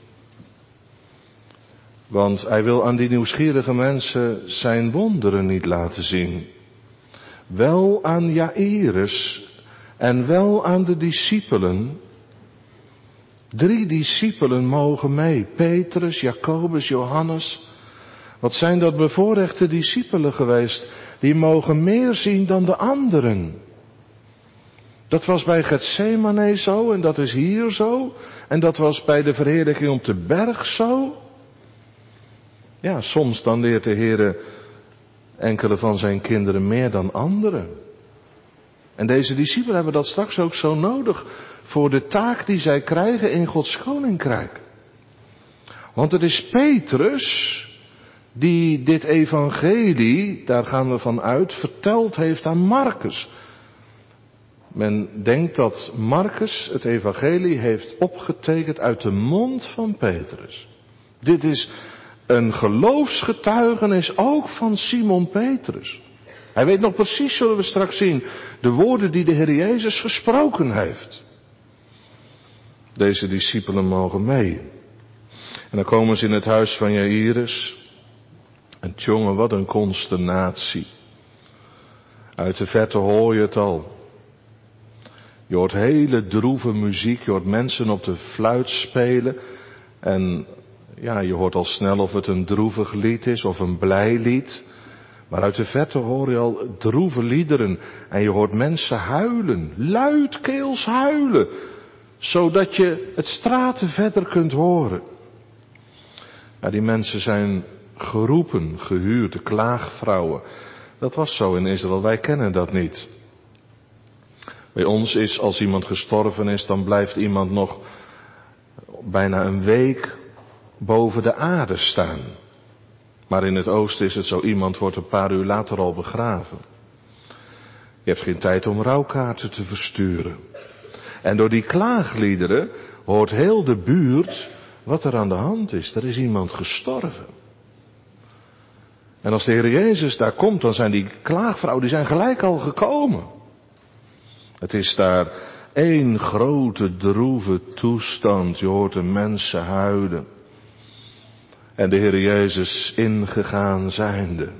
Want hij wil aan die nieuwsgierige mensen zijn wonderen niet laten zien. Wel aan Jairus en wel aan de discipelen. Drie discipelen mogen mee. Petrus, Jacobus, Johannes. Wat zijn dat bevoorrechte discipelen geweest. Die mogen meer zien dan de anderen. Dat was bij Getsemane zo en dat is hier zo. En dat was bij de verheerlijking op de berg zo. Ja, soms dan leert de Heer enkele van zijn kinderen meer dan anderen. En deze discipelen hebben dat straks ook zo nodig voor de taak die zij krijgen in Gods koninkrijk. Want het is Petrus die dit evangelie, daar gaan we van uit, verteld heeft aan Marcus. Men denkt dat Marcus het evangelie heeft opgetekend uit de mond van Petrus. Dit is een geloofsgetuigenis ook van Simon Petrus. Hij weet nog precies, zullen we straks zien, de woorden die de Heer Jezus gesproken heeft. Deze discipelen mogen mee. En dan komen ze in het huis van Jairus. En jongen, wat een consternatie. Uit de verte hoor je het al. Je hoort hele droeve muziek, je hoort mensen op de fluit spelen. En ja, je hoort al snel of het een droevig lied is of een blij lied. Maar uit de verte hoor je al droeve liederen. En je hoort mensen huilen, luidkeels huilen. Zodat je het straten verder kunt horen. Ja, die mensen zijn geroepen, gehuurd, de klaagvrouwen. Dat was zo in Israël, wij kennen dat niet. Bij ons is, als iemand gestorven is, dan blijft iemand nog bijna een week boven de aarde staan. Maar in het oosten is het zo, iemand wordt een paar uur later al begraven. Je hebt geen tijd om rouwkaarten te versturen. En door die klaagliederen hoort heel de buurt wat er aan de hand is. Er is iemand gestorven. En als de Heer Jezus daar komt, dan zijn die klaagvrouwen, die zijn gelijk al gekomen. Het is daar één grote droeve toestand. Je hoort de mensen huilen. En de Heer Jezus ingegaan zijnde.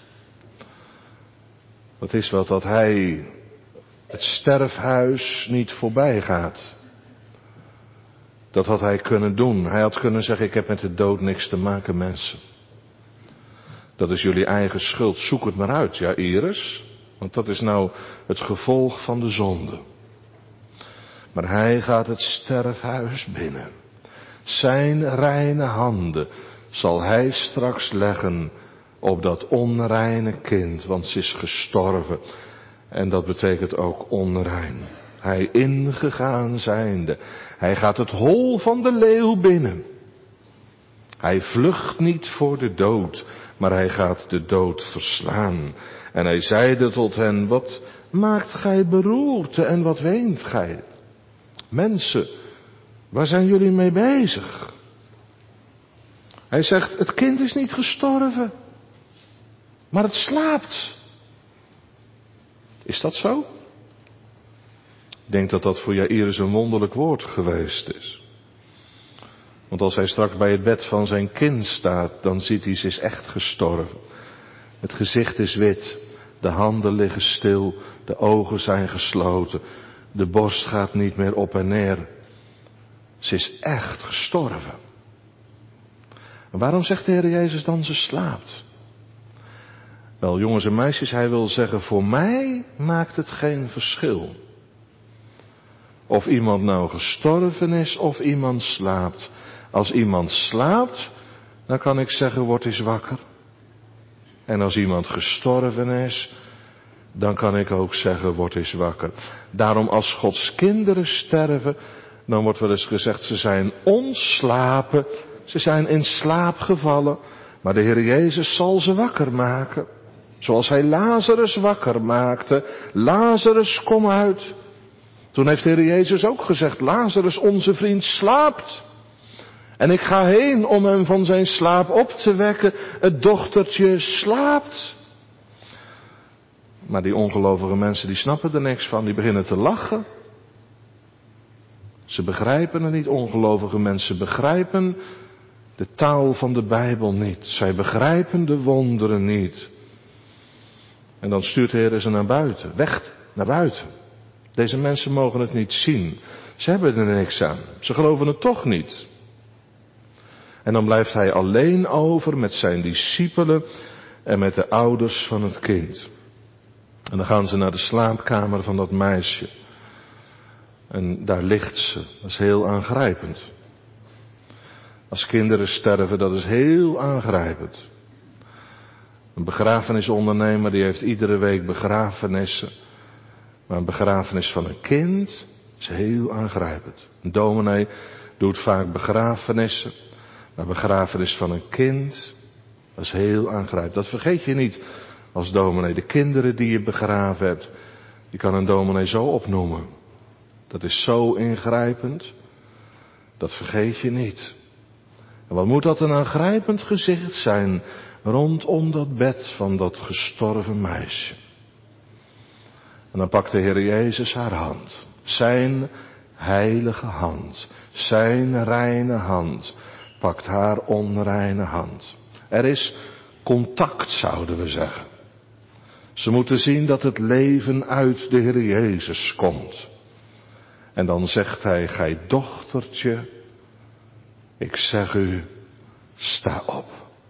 Het is wat dat hij het sterfhuis niet voorbij gaat. Dat had hij kunnen doen. Hij had kunnen zeggen, ik heb met de dood niks te maken, mensen. Dat is jullie eigen schuld. Zoek het maar uit, Jairus. Want dat is nou het gevolg van de zonde. Maar hij gaat het sterfhuis binnen. Zijn reine handen zal hij straks leggen op dat onreine kind. Want ze is gestorven. En dat betekent ook onrein. Hij ingegaan zijnde. Hij gaat het hol van de leeuw binnen. Hij vlucht niet voor de dood, maar hij gaat de dood verslaan. En hij zeide tot hen, wat maakt gij beroerte en wat weent gij? Mensen, waar zijn jullie mee bezig? Hij zegt, het kind is niet gestorven, maar het slaapt. Is dat zo? Ik denk dat dat voor Jairus een wonderlijk woord geweest is. Want als hij straks bij het bed van zijn kind staat, dan ziet hij, ze is echt gestorven. Het gezicht is wit, de handen liggen stil, de ogen zijn gesloten, de borst gaat niet meer op en neer. Ze is echt gestorven. En waarom zegt de Heer Jezus dan ze slaapt? Wel, jongens en meisjes, hij wil zeggen, voor mij maakt het geen verschil. Of iemand nou gestorven is of iemand slaapt. Als iemand slaapt, dan kan ik zeggen, word eens wakker. En als iemand gestorven is, dan kan ik ook zeggen, word eens wakker. Daarom als Gods kinderen sterven, dan wordt wel eens gezegd, ze zijn ontslapen, ze zijn in slaap gevallen, maar de Heer Jezus zal ze wakker maken. Zoals hij Lazarus wakker maakte. Lazarus, kom uit. Toen heeft de Heer Jezus ook gezegd, Lazarus, onze vriend, slaapt. En ik ga heen om hem van zijn slaap op te wekken. Het dochtertje slaapt. Maar die ongelovige mensen, die snappen er niks van. Die beginnen te lachen. Ze begrijpen het niet. Ongelovige mensen begrijpen de taal van de Bijbel niet. Zij begrijpen de wonderen niet. En dan stuurt de Heer ze naar buiten. Weg, naar buiten. Deze mensen mogen het niet zien. Ze hebben er niks aan. Ze geloven het toch niet. En dan blijft hij alleen over met zijn discipelen en met de ouders van het kind. En dan gaan ze naar de slaapkamer van dat meisje. En daar ligt ze. Dat is heel aangrijpend. Als kinderen sterven, dat is heel aangrijpend. Een begrafenisondernemer die heeft iedere week begrafenissen. Maar een begrafenis van een kind is heel aangrijpend. Een dominee doet vaak begrafenissen. Maar begrafenis van een kind, dat is heel aangrijpend. Dat vergeet je niet als dominee. De kinderen die je begraven hebt, die kan een dominee zo opnoemen. Dat is zo ingrijpend. Dat vergeet je niet. En wat moet dat een aangrijpend gezicht zijn rondom dat bed van dat gestorven meisje. En dan pakt de Heer Jezus haar hand. Zijn heilige hand. Zijn reine hand. Pakt haar onreine hand. Er is contact, zouden we zeggen. Ze moeten zien dat het leven uit de Heer Jezus komt. En dan zegt hij, gij dochtertje, ik zeg u, sta op.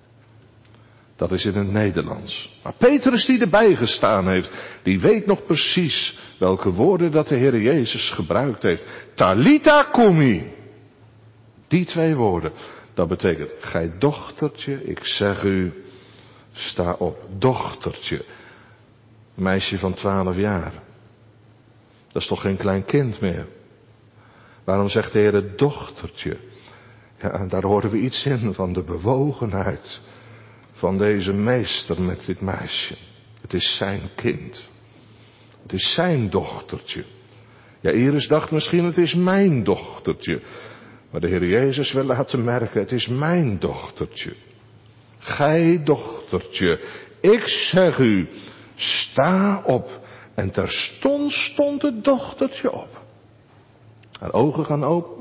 Dat is in het Nederlands. Maar Petrus die erbij gestaan heeft, die weet nog precies welke woorden dat de Heer Jezus gebruikt heeft. Talita cumi. Die twee woorden. Dat betekent, gij dochtertje, ik zeg u, sta op. Dochtertje. Meisje van twaalf jaar. Dat is toch geen klein kind meer. Waarom zegt de Heer het dochtertje? Ja, daar horen we iets in van de bewogenheid van deze meester met dit meisje. Het is zijn kind. Het is zijn dochtertje. Ja, Iris dacht misschien het is mijn dochtertje. Maar de Heer Jezus wil laten merken, het is mijn dochtertje. Gij dochtertje, ik zeg u, sta op. En terstond stond het dochtertje op. Haar ogen gaan open.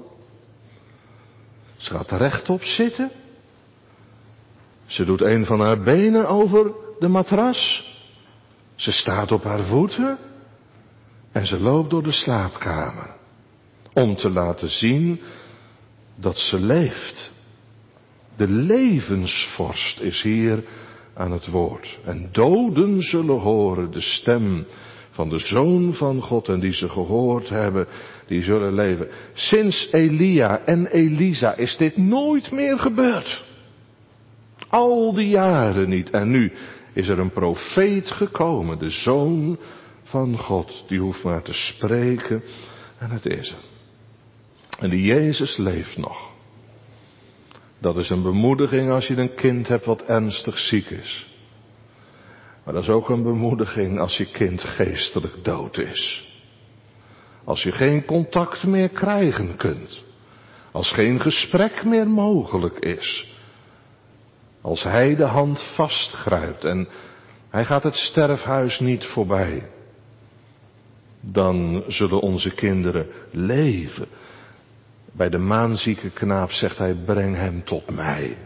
Ze gaat rechtop zitten. Ze doet een van haar benen over de matras. Ze staat op haar voeten. En ze loopt door de slaapkamer. Om te laten zien dat ze leeft. De levensvorst is hier aan het woord. En doden zullen horen de stem van de Zoon van God. En die ze gehoord hebben, die zullen leven. Sinds Elia en Elisa is dit nooit meer gebeurd. Al die jaren niet. En nu is er een profeet gekomen. De Zoon van God. Die hoeft maar te spreken. En het is er. En die Jezus leeft nog. Dat is een bemoediging als je een kind hebt wat ernstig ziek is. Maar dat is ook een bemoediging als je kind geestelijk dood is. Als je geen contact meer krijgen kunt. Als geen gesprek meer mogelijk is. Als hij de hand vastgrijpt en hij gaat het sterfhuis niet voorbij. Dan zullen onze kinderen leven. Bij de maanzieke knaap zegt hij, breng hem tot mij.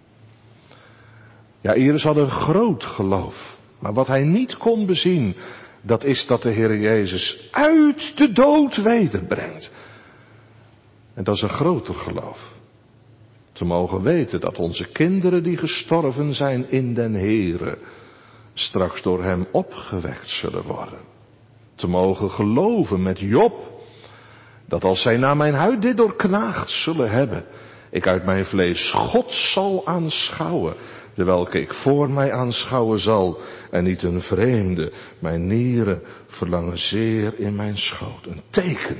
Ja, Iris had een groot geloof. Maar wat hij niet kon bezien, dat is dat de Heer Jezus uit de dood wederbrengt. En dat is een groter geloof. Te mogen weten dat onze kinderen die gestorven zijn in den Heere, straks door hem opgewekt zullen worden. Te mogen geloven met Job, dat als zij naar mijn huid dit doorknaagd zullen hebben, ik uit mijn vlees God zal aanschouwen, de welke ik voor mij aanschouwen zal, en niet een vreemde. Mijn nieren verlangen zeer in mijn schoot. Een teken.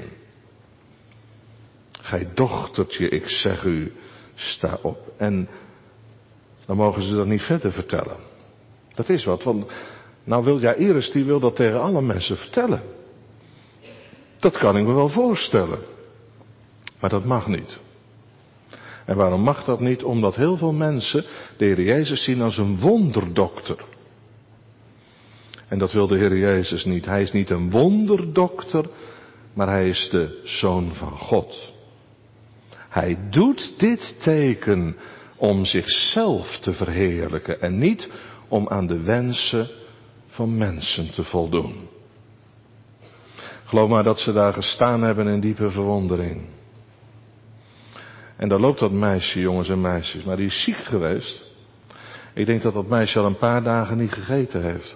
Gij dochtertje, ik zeg u, sta op. En dan mogen ze dat niet verder vertellen. Dat is wat, want nou wil Jairus, die wil dat tegen alle mensen vertellen. Dat kan ik me wel voorstellen. Maar dat mag niet. En waarom mag dat niet? Omdat heel veel mensen de Heer Jezus zien als een wonderdokter. En dat wil de Heer Jezus niet. Hij is niet een wonderdokter, maar hij is de Zoon van God. Hij doet dit teken om zichzelf te verheerlijken en niet om aan de wensen van mensen te voldoen. Geloof maar dat ze daar gestaan hebben in diepe verwondering. En daar loopt dat meisje, jongens en meisjes, maar die is ziek geweest. Ik denk dat dat meisje al een paar dagen niet gegeten heeft.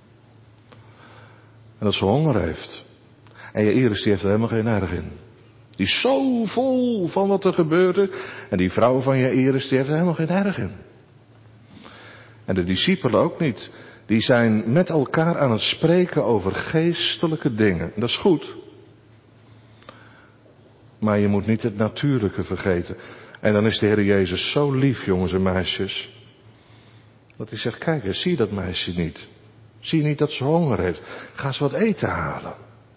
En dat ze honger heeft. En Jairus die heeft er helemaal geen erg in. Die is zo vol van wat er gebeurde. En die vrouw van Jairus die heeft er helemaal geen erg in. En de discipelen ook niet. Die zijn met elkaar aan het spreken over geestelijke dingen. En dat is goed. Maar je moet niet het natuurlijke vergeten. En dan is de Heer Jezus zo lief, jongens en meisjes. Dat hij zegt, kijk eens, zie dat meisje niet. Zie je niet dat ze honger heeft? Ga eens wat eten halen.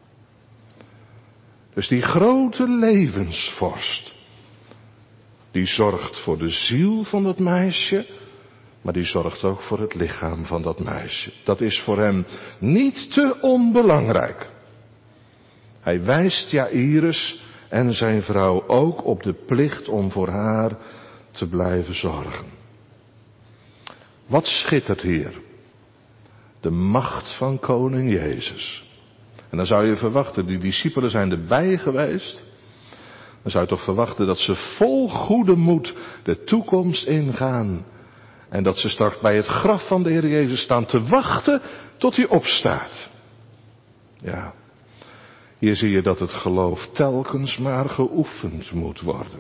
Dus die grote levensvorst. Die zorgt voor de ziel van dat meisje. Maar die zorgt ook voor het lichaam van dat meisje. Dat is voor hem niet te onbelangrijk. Hij wijst Jairus en zijn vrouw ook op de plicht om voor haar te blijven zorgen. Wat schittert hier? De macht van koning Jezus. En dan zou je verwachten, die discipelen zijn erbij geweest. Dan zou je toch verwachten dat ze vol goede moed de toekomst ingaan. En dat ze straks bij het graf van de Heer Jezus staan te wachten tot hij opstaat. Ja, hier zie je dat het geloof telkens maar geoefend moet worden.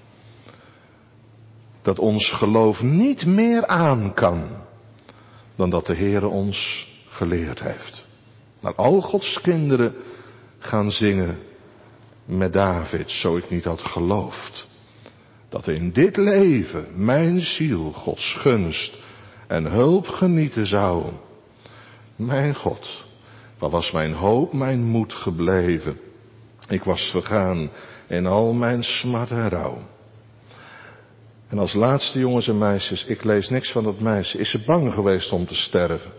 Dat ons geloof niet meer aan kan dan dat de Heer ons geleerd heeft. Maar al Gods kinderen gaan zingen met David, zo ik niet had geloofd. Dat in dit leven mijn ziel Gods gunst en hulp genieten zou. Mijn God, waar was mijn hoop, mijn moed gebleven? Ik was vergaan in al mijn smart en rouw. En als laatste, jongens en meisjes, ik lees niks van dat meisje. Is ze bang geweest om te sterven?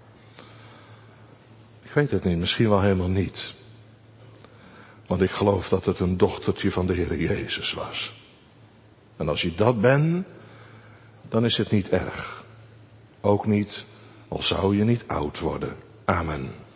Ik weet het niet, misschien wel helemaal niet. Want ik geloof dat het een dochtertje van de Heer Jezus was. En als je dat bent, dan is het niet erg. Ook niet, al zou je niet oud worden. Amen.